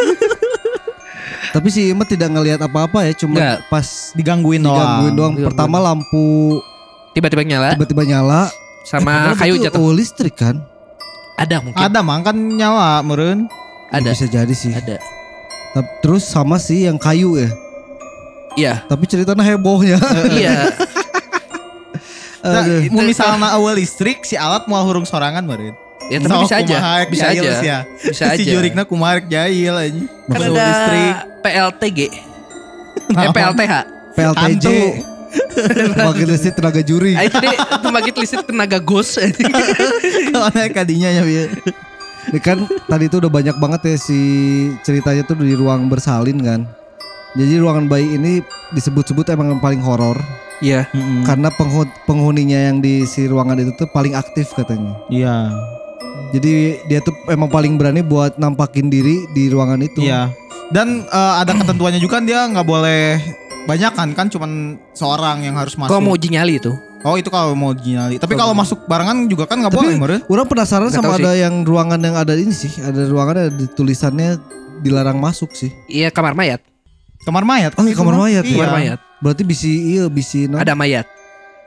Tapi si Imet tidak ngelihat apa-apa ya, cuma Nggak. pas Digangguin doang. digangguin doang. Digangguin. Pertama lampu Tiba-tiba nyala tiba-tiba nyala sama Padahal kayu itu jatuh. oh, listrik kan? Ada mungkin. Ada mang kan nyawa meureun. Ya, Ada. bisa jadi sih. Ada. Tap- Terus sama sih yang kayu ya. Iya. Tapi ceritanya hebohnya. Iya. Nah, Aduh. mun misalnya awal listrik si alat mau hurung sorangan meureun. Ya tapi bisa aja. Bisa aja. Ya. Bisa Si aja. jurikna kumaha rek jahil anjing. Kan Baru ada listrik. P L T G. Eh P L T H. P L T J. Hantu. Pembangkit listrik tenaga juri. Ah, itu deh pembangkit listrik tenaga ghost. Kalau naik kadinya ya bieu. Ini kan tadi itu udah banyak banget ya si ceritanya tuh di ruang bersalin kan. Jadi ruangan bayi ini disebut-sebut emang yang paling horor Iya. karena penghu- penghuninya yang di si ruangan itu tuh paling aktif katanya. Iya. Jadi dia tuh emang paling berani buat nampakin diri di ruangan itu. Iya. Dan eh, ada ketentuannya juga kan dia nggak boleh banyak kan kan cuman seorang yang harus masuk. Kau mau uji nyali itu? Oh itu kalau mau nyali. Tapi kalau masuk barengan juga kan nggak Tapi boleh meureun. orang penasaran Nggak sama tahu ada yang ruangan yang ada ini sih. Ada ruangan ada di tulisannya dilarang masuk sih. Iya kamar mayat. Kamar mayat. Oh, iya, kamar mayat. Iya. Kamar mayat. Berarti bisi iya bisi no. Ada mayat.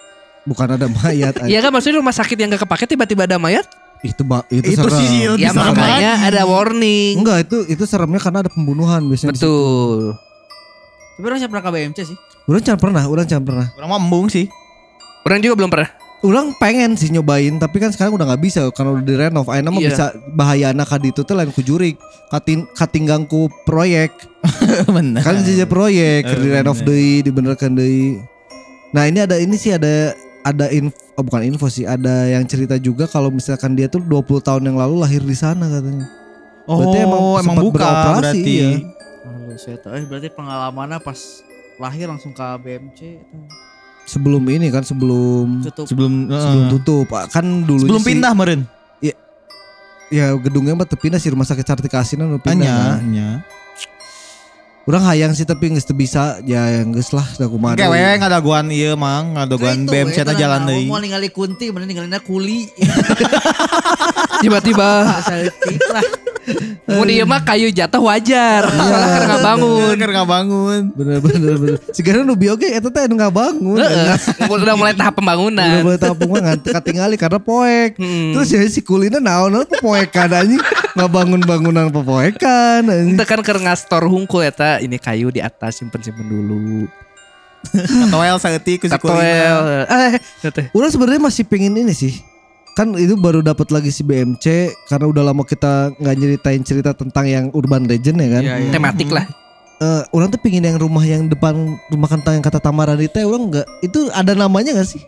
bukan ada mayat. Iya kan maksudnya rumah sakit yang gak kepake tiba-tiba ada mayat? Itu ba- itu, Itu serem. sih lebih Ya serem makanya lagi. ada warning. Enggak, itu itu seremnya karena ada pembunuhan biasanya. di situ. Betul. Tapi orang siapa pernah ke B M C sih? Urang can pernah, urang can pernah. Orang mah embung sih. Orang juga belum pernah. Urang pengen sih nyobain, tapi kan sekarang udah nggak bisa karena udah direnov. Ayeuna mah Iya. bisa bahaya anak ka ditu teh lain ku jurig, katin katinggang ku proyek. Benar. Kan jadi proyek, Eh, direnov bener. deui, dibenerkeun deui. Nah, ini ada ini sih ada ada info, oh bukan info sih, ada yang cerita juga kalau misalkan dia tuh dua puluh tahun yang lalu lahir di sana katanya. Oh, Berarti emang emang, sempat buka beroperasi, berarti. iya. Lalu saya tahu, eh berarti pengalamannya pas lahir langsung ke B M C itu. Sebelum ini kan sebelum Tutup. Sebelum sebelum eh, tutup kan dulu sebelum pindah meureun. ya gedungnya mah teu pindah sih, rumah sakit Sartika Asina nu pindah. Anya, Nah. nya. Urang hayang sih tapi geus teu bisa, ya yang geus lah da kumaha. Kewe deui. ngadaguan ieu mang, ngadaguan B M C na jalan deui. Mau ningali kunti, mana ninggalina kuli. Tiba-tiba. Saeutik lah. Mau dia mah kayu jatuh wajar. Soalnya kan nggak bangun. Kan nggak bangun. Bener bener bener. Sigana nu bieu ge eta teh anu ngabangun. Heeh, udah mulai tahap Udah pembangunan. boleh tampung mah ngan katingali karena poek. Hmm. Terus ya si kulina naon naon poekan anjing ngabangun bangunan poekan anjing. Itu kan keur ngastor hungkul eta ini kayu di atas simpen-simpen dulu. Katoel saeutik ku si Tatoel. kulina. Eh, teh. Urang sebenarnya masih pengen ini sih. Kan itu baru dapat lagi si B M C karena udah lama kita nggak nyeritain cerita tentang yang urban legend ya kan. Iya, iya. Tematik lah. Eh, orang tuh pingin yang rumah yang depan rumah kentang yang kata Tamarani teh orang nggak itu ada namanya nggak sih?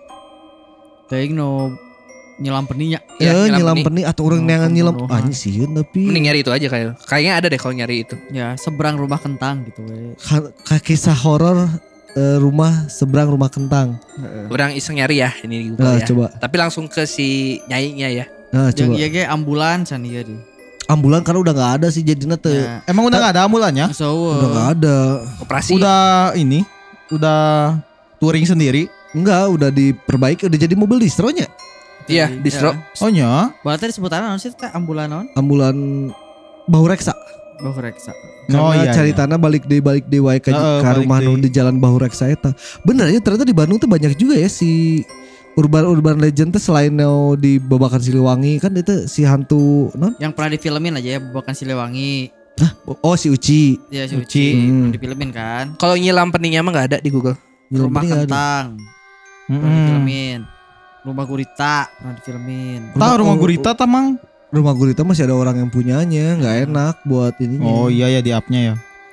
Teuing no nyelam peninya. Iya, Ya, nyelam nyelam peni. peni atau orang Oh, yang nyelam pembunuhan. anjing sih tapi Mending nyari itu aja kayak. Kayaknya ada deh kalau nyari itu. Ya, seberang rumah kentang gitu we. Ka- ka- kisah horor eh, rumah seberang rumah kentang. Heeh. Orang iseng nyari ya ini di Google Nah, ya. coba. Tapi langsung ke si nyainya ya. Nah, Yang coba. iya ge ambulan can ieu di. Ambulan karena udah nggak ada sih jadinya teh. Ya. Emang udah nggak ada ambulannya? So, Udah nggak ada. Operasi. Udah ini, udah touring sendiri. Enggak, udah diperbaiki, udah jadi mobil distronya. Iya, distro. Oh nya? Berarti disebutana naon sih teh ambulan naon? Ambulan Bahu Reksa. Bahu reksa. Oh Karena iya. ceritana balik deh balik deh wae ka, Heeh, ka balik rumah nu deui. di Jalan Bahu Reksa eta. Bener ya ternyata di Bandung tuh banyak juga ya si urban-urban legend tuh selain no di Babakan Siliwangi kan itu si hantu non? Yang pernah difilmin aja ya Babakan Siliwangi. Oh si Uci. Ya si Uci. Uci. Hmm. Pernah difilmin kan. Kalau nyilam peningnya mah nggak ada di Google. Nyilam Rumah Peni nggak ada. kentang. Pernah Mm-mm. difilmin. Rumah gurita pernah difilmin. Tahu rumah Oh, gurita tamang? Rumah gurita masih ada orang yang punyanya, nggak enak buat ininya. Oh iya ya di appnya ya.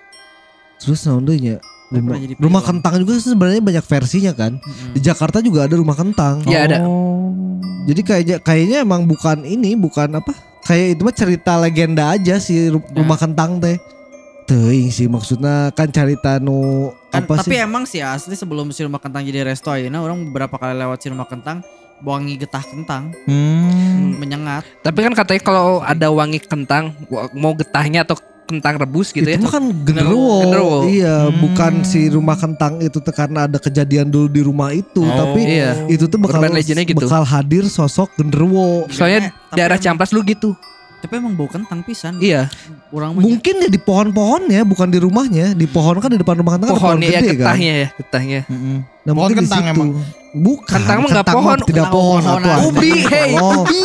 Terus naon deui nya? Rumah, Pernah jadi rumah film. kentang juga sebenarnya banyak versinya kan. Mm-mm. Di Jakarta juga ada rumah kentang. Iya, ada. Oh. Jadi kayaknya kayaknya emang bukan ini, bukan apa? Kayak itu mah cerita legenda aja sih ru- Nah. rumah kentang teh. Teuing sih maksudnya kan cerita nu Kan, apa tapi sih? emang sih asli sebelum si rumah kentang jadi resto ayeuna orang beberapa kali lewat si rumah kentang wangi getah kentang Hmm. menyengat. Tapi kan katanya kalau ada wangi kentang, wa- mau getahnya atau kentang rebus gitu itu ya. mah kan genderuwo. Genderuwo. Iya, Hmm. bukan si rumah kentang itu tuh karena ada kejadian dulu di rumah itu, Oh. tapi Iya. itu tuh bakal Urban legendnya gitu. bakal hadir sosok genderuwo. Soalnya Tapi daerah emang- Camplas lu gitu. Tapi emang bau kentang pisan. Iya. Orang mah Mungkin ya di pohon-pohonnya, bukan di rumahnya. Di pohon kan di depan rumah kentang ada pohon Pohonnya ya gede kan. getahnya ya, getahnya. Mm-mm. Nah, Pohon mungkin di kentang situ. emang. Bukan. Kentang mah nggak kentang pohon. tidak Kentang pohon pohonan. atau apa. Ubi, hey, Oh, ubi.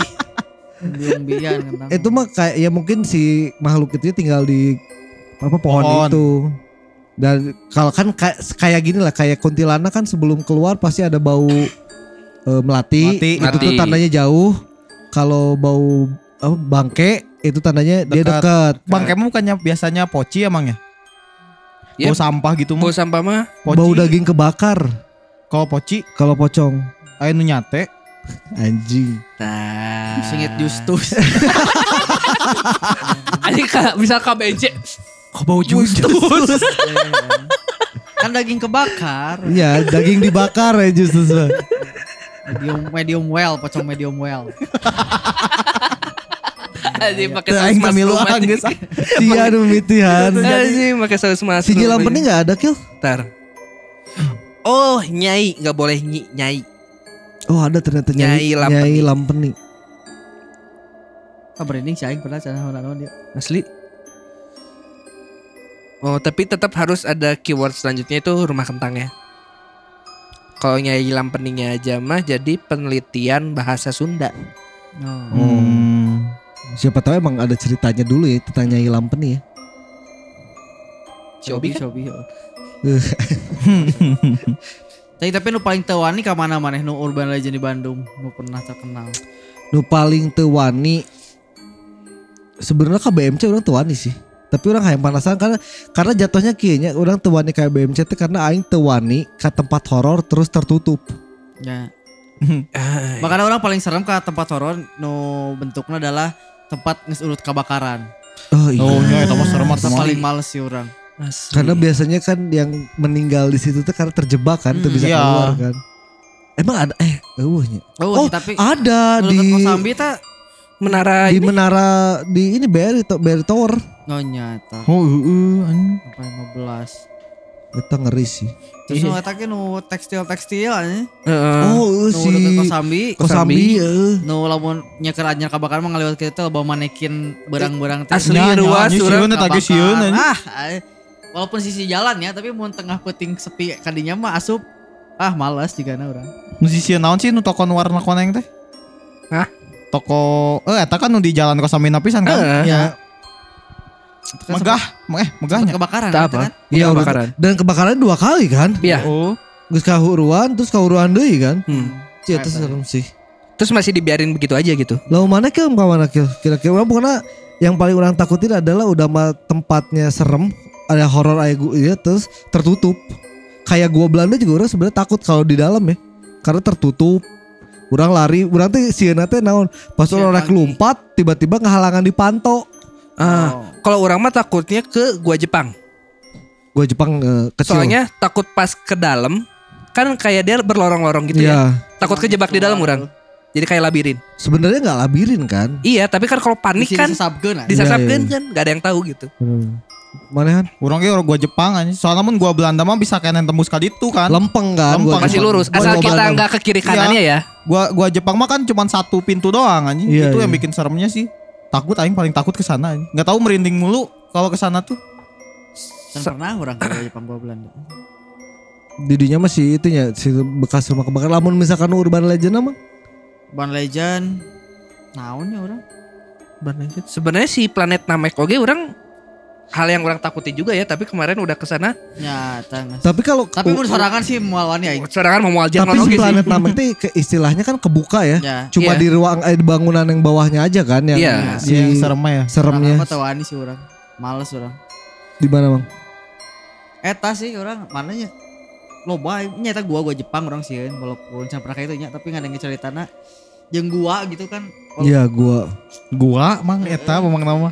biung-bian kentang. itu mah kayak ya mungkin si makhluk itu tinggal di apa pohon, Pohon. itu. Dan kalau kan kayak, kayak gini lah, kayak kuntilanak kan sebelum keluar pasti ada bau eh, melati. Melati. Itu tuh Melati. tandanya jauh. Kalau bau apa, bangke itu tandanya dia Dekat. dekat. Bang kamu bukannya biasanya poci emang ya? Ya. Bau sampah gitu Bau mah. sampah mah Poci. Bau daging kebakar Kalau poci, kalau pocong. ayo nu nyate. Anjing. nah. Singit Justus. Anjing ka, bisa K B J. Kok bau justus? Kan daging kebakar. Iya, daging dibakar ya justru. Medium medium well, pocong medium well. Anjing pakai Teu saus aing kamilu mushroom anjing. geus. Sia anu mimitihan. Anjing pakai saus mushroom. Si Jilam Peni enggak ada kill? Ntar. Oh, nyai, nggak boleh nyi, nyai. Oh, ada ternyata Nyai Nyai Lampeni. Nyai Lampeni. Ah branding si aing pernah cenah naon dia. Asli. Oh, tapi tetap harus ada keyword selanjutnya itu rumah kentangnya. Kalau Nyai Lampeningnya aja mah jadi penelitian bahasa Sunda. Oh. Hmm. Siapa tahu emang ada ceritanya dulu ya tentang Nyai Lampeni ya. Cobi kan? Cobi. Tapi tapi nu paling tewani ka mana maneh nu urban legend di Bandung nu pernah terkenal. Nu paling tewani sebenarnya ke B M C orang tewani sih. Tapi orang hayang penasaran karena karena jatuhnya kayaknya orang tewani kayak B M C itu karena aing tewani ke tempat horor terus tertutup. Ya. Makanya orang paling serem ke tempat horor nu bentuknya adalah tempat geus urut kebakaran. Oh iya. Oh nya eta mah serem Itu mah. paling males sih orang. Asli. Karena biasanya kan yang meninggal di situ tuh karena terjebak kan, tuh Hmm, bisa iya. keluar kan. Emang ada eh eueuhnya. Oh, Oh, tapi ada nu di deket Kosambi ta Menara di ini menara di ini B R I to- B R I Tower. oh nyata. Oh heeh anjing. Sampai lima belas. Itu ngeri sih. Terus nu eta ge nu tekstil-tekstil anjing. Heeh. Oh, Nu si deket Kosambi. Kosambi, heeh. Nu lamun nyeker anyar kebakaran mah ngaliwat kitu teh bawa manekin berang-berang teh. Asli Nya, nya, ruas nya, urang sieun eta ge sieun anjing. Ah, ay. Walaupun sisi jalan ya, tapi mun tengah peuting sepi kadinya mah asup. Ah, malas jigana urang. Musisi naon sih nu toko nu warna koneng teh? Hah? Toko eh eta kan nu di jalan Kosambi pisan kan? Heeh. Ya. Megah, eh megahnya. Kebakaran Tak gitu apa? kan? Iya udah- kebakaran. Dan kebakaran dua kali kan? Iya. Oh. Geus kahuruan terus kahuruan deui kan? Hmm. Cia itu serem sih. Terus masih dibiarin begitu aja gitu. Lalu mana ke mana ke? Kira-kira orang pokoknya yang paling orang takutin adalah udah mah tempatnya serem, ada horor aya gua ya terus tertutup. Kayak gua Belanda juga orang sebenarnya takut kalau di dalam ya. Karena tertutup. Orang lari, orang teh sieuna teh naon? Pas Sieun orang pagi. kelumpat tiba-tiba ngehalangan di panto. Ah, Oh. kalau orang mah takutnya ke gua Jepang. Gua Jepang eh, kecil. Soalnya takut pas ke dalam kan kayak dia berlorong-lorong gitu ya. Iya. Takut kejebak di dalam orang. Jadi kayak labirin. Sebenarnya nggak labirin kan? Iya, tapi kan kalau panik kan disabkeun. disasapkeun Iya, iya. kan gak ada yang tahu gitu. Hmm. Manehan Urang ge orang gua Jepang anjing. Soalnya mun gua Belanda mah bisa kena tembus ka ditu kan. lempeng kan? Lempeng. Gua Masih Jepang. lurus. Gua Asal Gua kita Belanda. nggak ke kiri kanannya ya. Gua gua Jepang mah kan cuma satu pintu doang anjing. Iya, Itu iya. yang bikin seremnya sih. Takut aing paling takut ke sana anjing. Enggak tahu merinding mulu kalau ke sana tuh. Dan pernah orang ke Jepang gua Belanda. Didinya masih itunya si bekas rumah kebakaran. Lamun misalkan urban legend mah Ban Legend naonnya orang? Sebenarnya si planet Namek oge orang hal yang orang takuti juga ya, tapi kemarin udah ke sana. Nyata. tapi kalau Tapi mun sorangan sih moal wani aing. Sorangan mau mual tapi Jerman si oge sih. planet Namek itu ke- istilahnya kan kebuka ya. Ya. Cuma Iya. di ruang eh, di bangunan yang bawahnya aja kan yang Iya. si yang seremnya ya. seremnya. Apa tahu wani sih orang. Males orang. Di mana, Bang? Eta sih orang mananya loba nyata gua gua Jepang orang sih walaupun can pernah kayak itu nya tapi nggak ada yang ceritana jeung gua gitu kan. Walaupun- Iya, gua. Gua mang eta memang nama.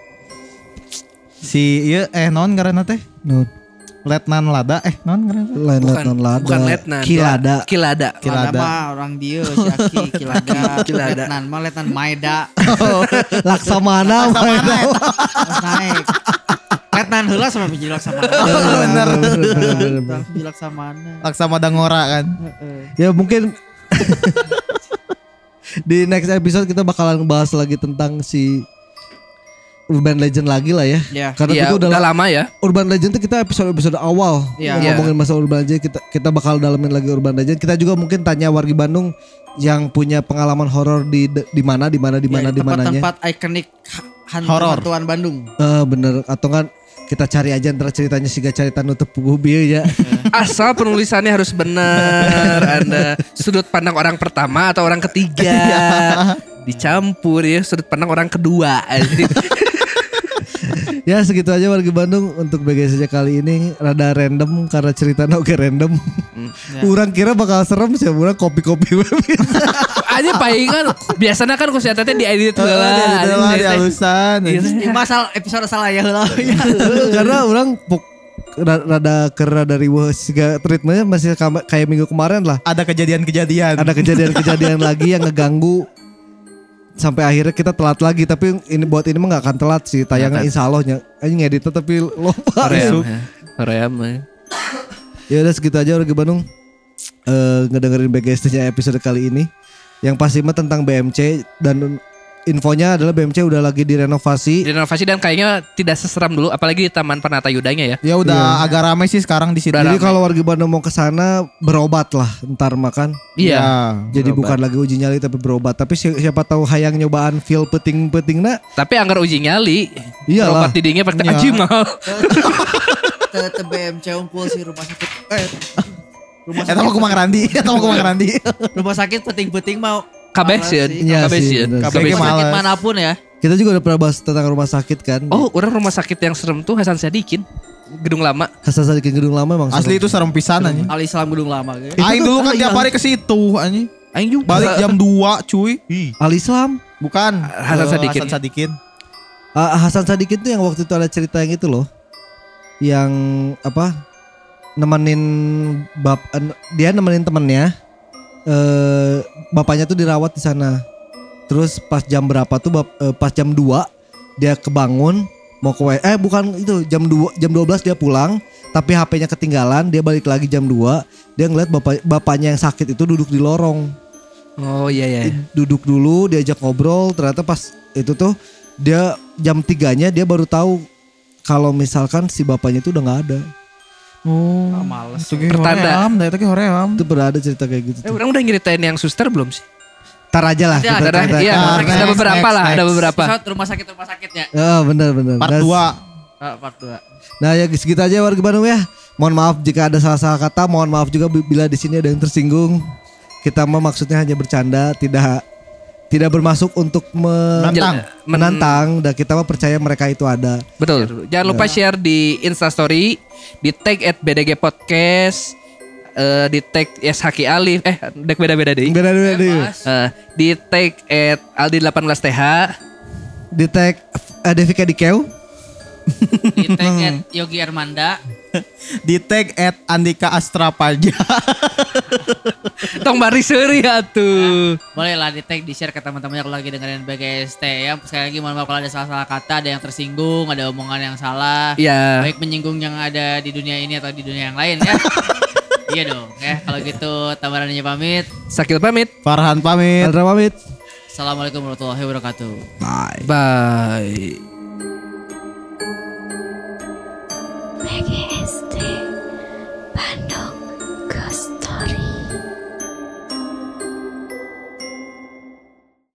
Si ieu eh non ngaranna teh? Nun. Letnan Lada eh non ngaranna? Lain Bukan, letnan lada. bukan letnan. Kilada. Kilada. Kilada Kilada. mah orang dia si Aki Kilada. Kilada. Letnan mah Letnan Maeda. Laksamana. Laksamana. Terus naik. Letnan heula sama biji Laksamana. Bener. Biji Laksamana. Laksama Dangora kan. Heeh. Ya mungkin di next episode kita bakalan bahas lagi tentang si Urban Legend lagi lah ya. Ya. Karena Iya, itu udah, udah la- lama ya. Urban Legend tuh kita episode-episode awal Iya. ngomongin masa Urban Legend, kita kita bakal dalamin lagi Urban Legend. Kita juga mungkin tanya wargi Bandung yang punya pengalaman horor di di mana di mana di mana Ya, di mananya. tempat-tempat ikonik hantu Horor. hantuan Bandung. Eh, bener atau kan kita cari aja antara ceritanya si cerita nutup buku ya. Asal penulisannya harus benar. Anda sudut pandang orang pertama atau orang ketiga. Dicampur ya sudut pandang orang kedua. Ya segitu aja wargi Bandung untuk B G S saja kali ini rada random karena ceritanya oke random. Ya. Urang kira bakal serem sih, urang kopi-kopi. Aja palingan biasanya kan kusiatnya di edit Oh, lah. dia lah di alusan. Ini masal episode salah ya heula. Karena orang pok- ra- rada kera dari siga treatmentnya masih kama- kayak minggu kemarin lah. Ada kejadian-kejadian. Ada kejadian-kejadian lagi yang ngeganggu sampai akhirnya kita telat lagi. Tapi ini buat ini mah gak akan telat sih. Tayangan insya Allahnya ini ngeditnya tapi lupa. Korea. Korea mah. Ya udah segitu aja warga Bandung. Eh ngedengerin B G S nya episode kali ini. Yang pasti mah tentang B M C dan infonya adalah B M C udah lagi direnovasi. Direnovasi dan kayaknya tidak seseram dulu, apalagi di Taman Permata Yudanya ya. Ya udah agak ramai sih sekarang di situ. Jadi ramai. kalau warga Bandung mau ke sana berobat lah ntar makan. Iya. Ya. Jadi Berobat. bukan lagi uji nyali tapi berobat. Tapi si- siapa tahu hayang nyobaan feel peting-peting na. Tapi anggar uji nyali. Iyalah. Berobat didingnya pakai Iya. anjing mahal. Tetep B M C unggul sih rumah sakit. Eh, rumah Eta mah kumang Randi, eta mah kumang Randi. rumah sakit penting-penting mau Kabeh males sih. sih. Iya Kabeh sih, sih. bener. Kabeh Kabeh ge sih. Rumah sakit males. manapun ya. Kita juga udah pernah bahas tentang rumah sakit kan. Oh, orang rumah sakit yang serem tuh Hasan Sadikin. Gedung lama. Hasan Sadikin gedung lama emang Asli seru. itu serem pisan anjing. Al Islam gedung lama gitu. Itu Aing tuh- dulu kan ah, tiap iya. hari ke situ anjing. Aing juga. Balik jam dua cuy. Al Islam. Bukan Hasan eh, Sadikin. Hasan Sadikin. Ah, Hasan Sadikin tuh yang waktu itu ada cerita yang itu loh. Yang apa? Nemenin bap en- dia nemenin temennya. Eh bapaknya tuh dirawat di sana. Terus pas jam berapa tuh bap- eh, pas jam dua dia kebangun mau ke W- eh bukan itu jam dua jam dua belas dia pulang tapi H P-nya ketinggalan, dia balik lagi jam dua, dia ngeliat bapak bapaknya yang sakit itu duduk di lorong. Oh iya iya. Duduk dulu diajak ngobrol, ternyata pas itu tuh dia jam tiganya dia baru tahu kalau misalkan si bapaknya itu udah nggak ada. Oh, Ah, males. Itu ge Pertanda. hoream, da eta ge hoream. Itu pernah ada cerita kayak gitu Eh, tuh. orang udah nyeritain yang suster belum sih? Tar aja lah Ada, kita Ada, cerita. iya, Ah, ada next, beberapa next, lah, ada next. beberapa. Episode rumah sakit rumah sakitnya. Oh, benar benar. Part Nah, dua. Ah, part dua. Nah ya segitu aja warga Bandung ya. Mohon maaf jika ada salah-salah kata. Mohon maaf juga bila di sini ada yang tersinggung. Kita mah maksudnya hanya bercanda, tidak tidak bermasuk untuk me- Menantang. Men- menantang. Dan kita mah percaya mereka itu ada. Betul. Jangan lupa share di Instastory, di tag at B D G Podcast, eh, di tag S Haki Alif, eh dek beda-beda deh. Beda-beda deh. Bebas. Eh, di tag at Aldi delapan belas T H. Di tag uh, Devika Dikeu. Di tag at Yogi Armanda. Di tag at Andika Astra Paja. Tong bari seuri atuh. Boleh lah di tag, di share ke teman-temannya kalau lagi dengerin B G S T ya. Sekali lagi mohon maaf kalau ada salah-salah kata, ada yang tersinggung, ada omongan yang salah. Iya. Baik menyinggung yang ada di dunia ini atau di dunia yang lain ya. Iya dong ya. Kalau gitu Tamaraninya pamit. Sakil pamit. Farhan pamit. Andra pamit. Assalamualaikum warahmatullahi wabarakatuh. Bye. Bye.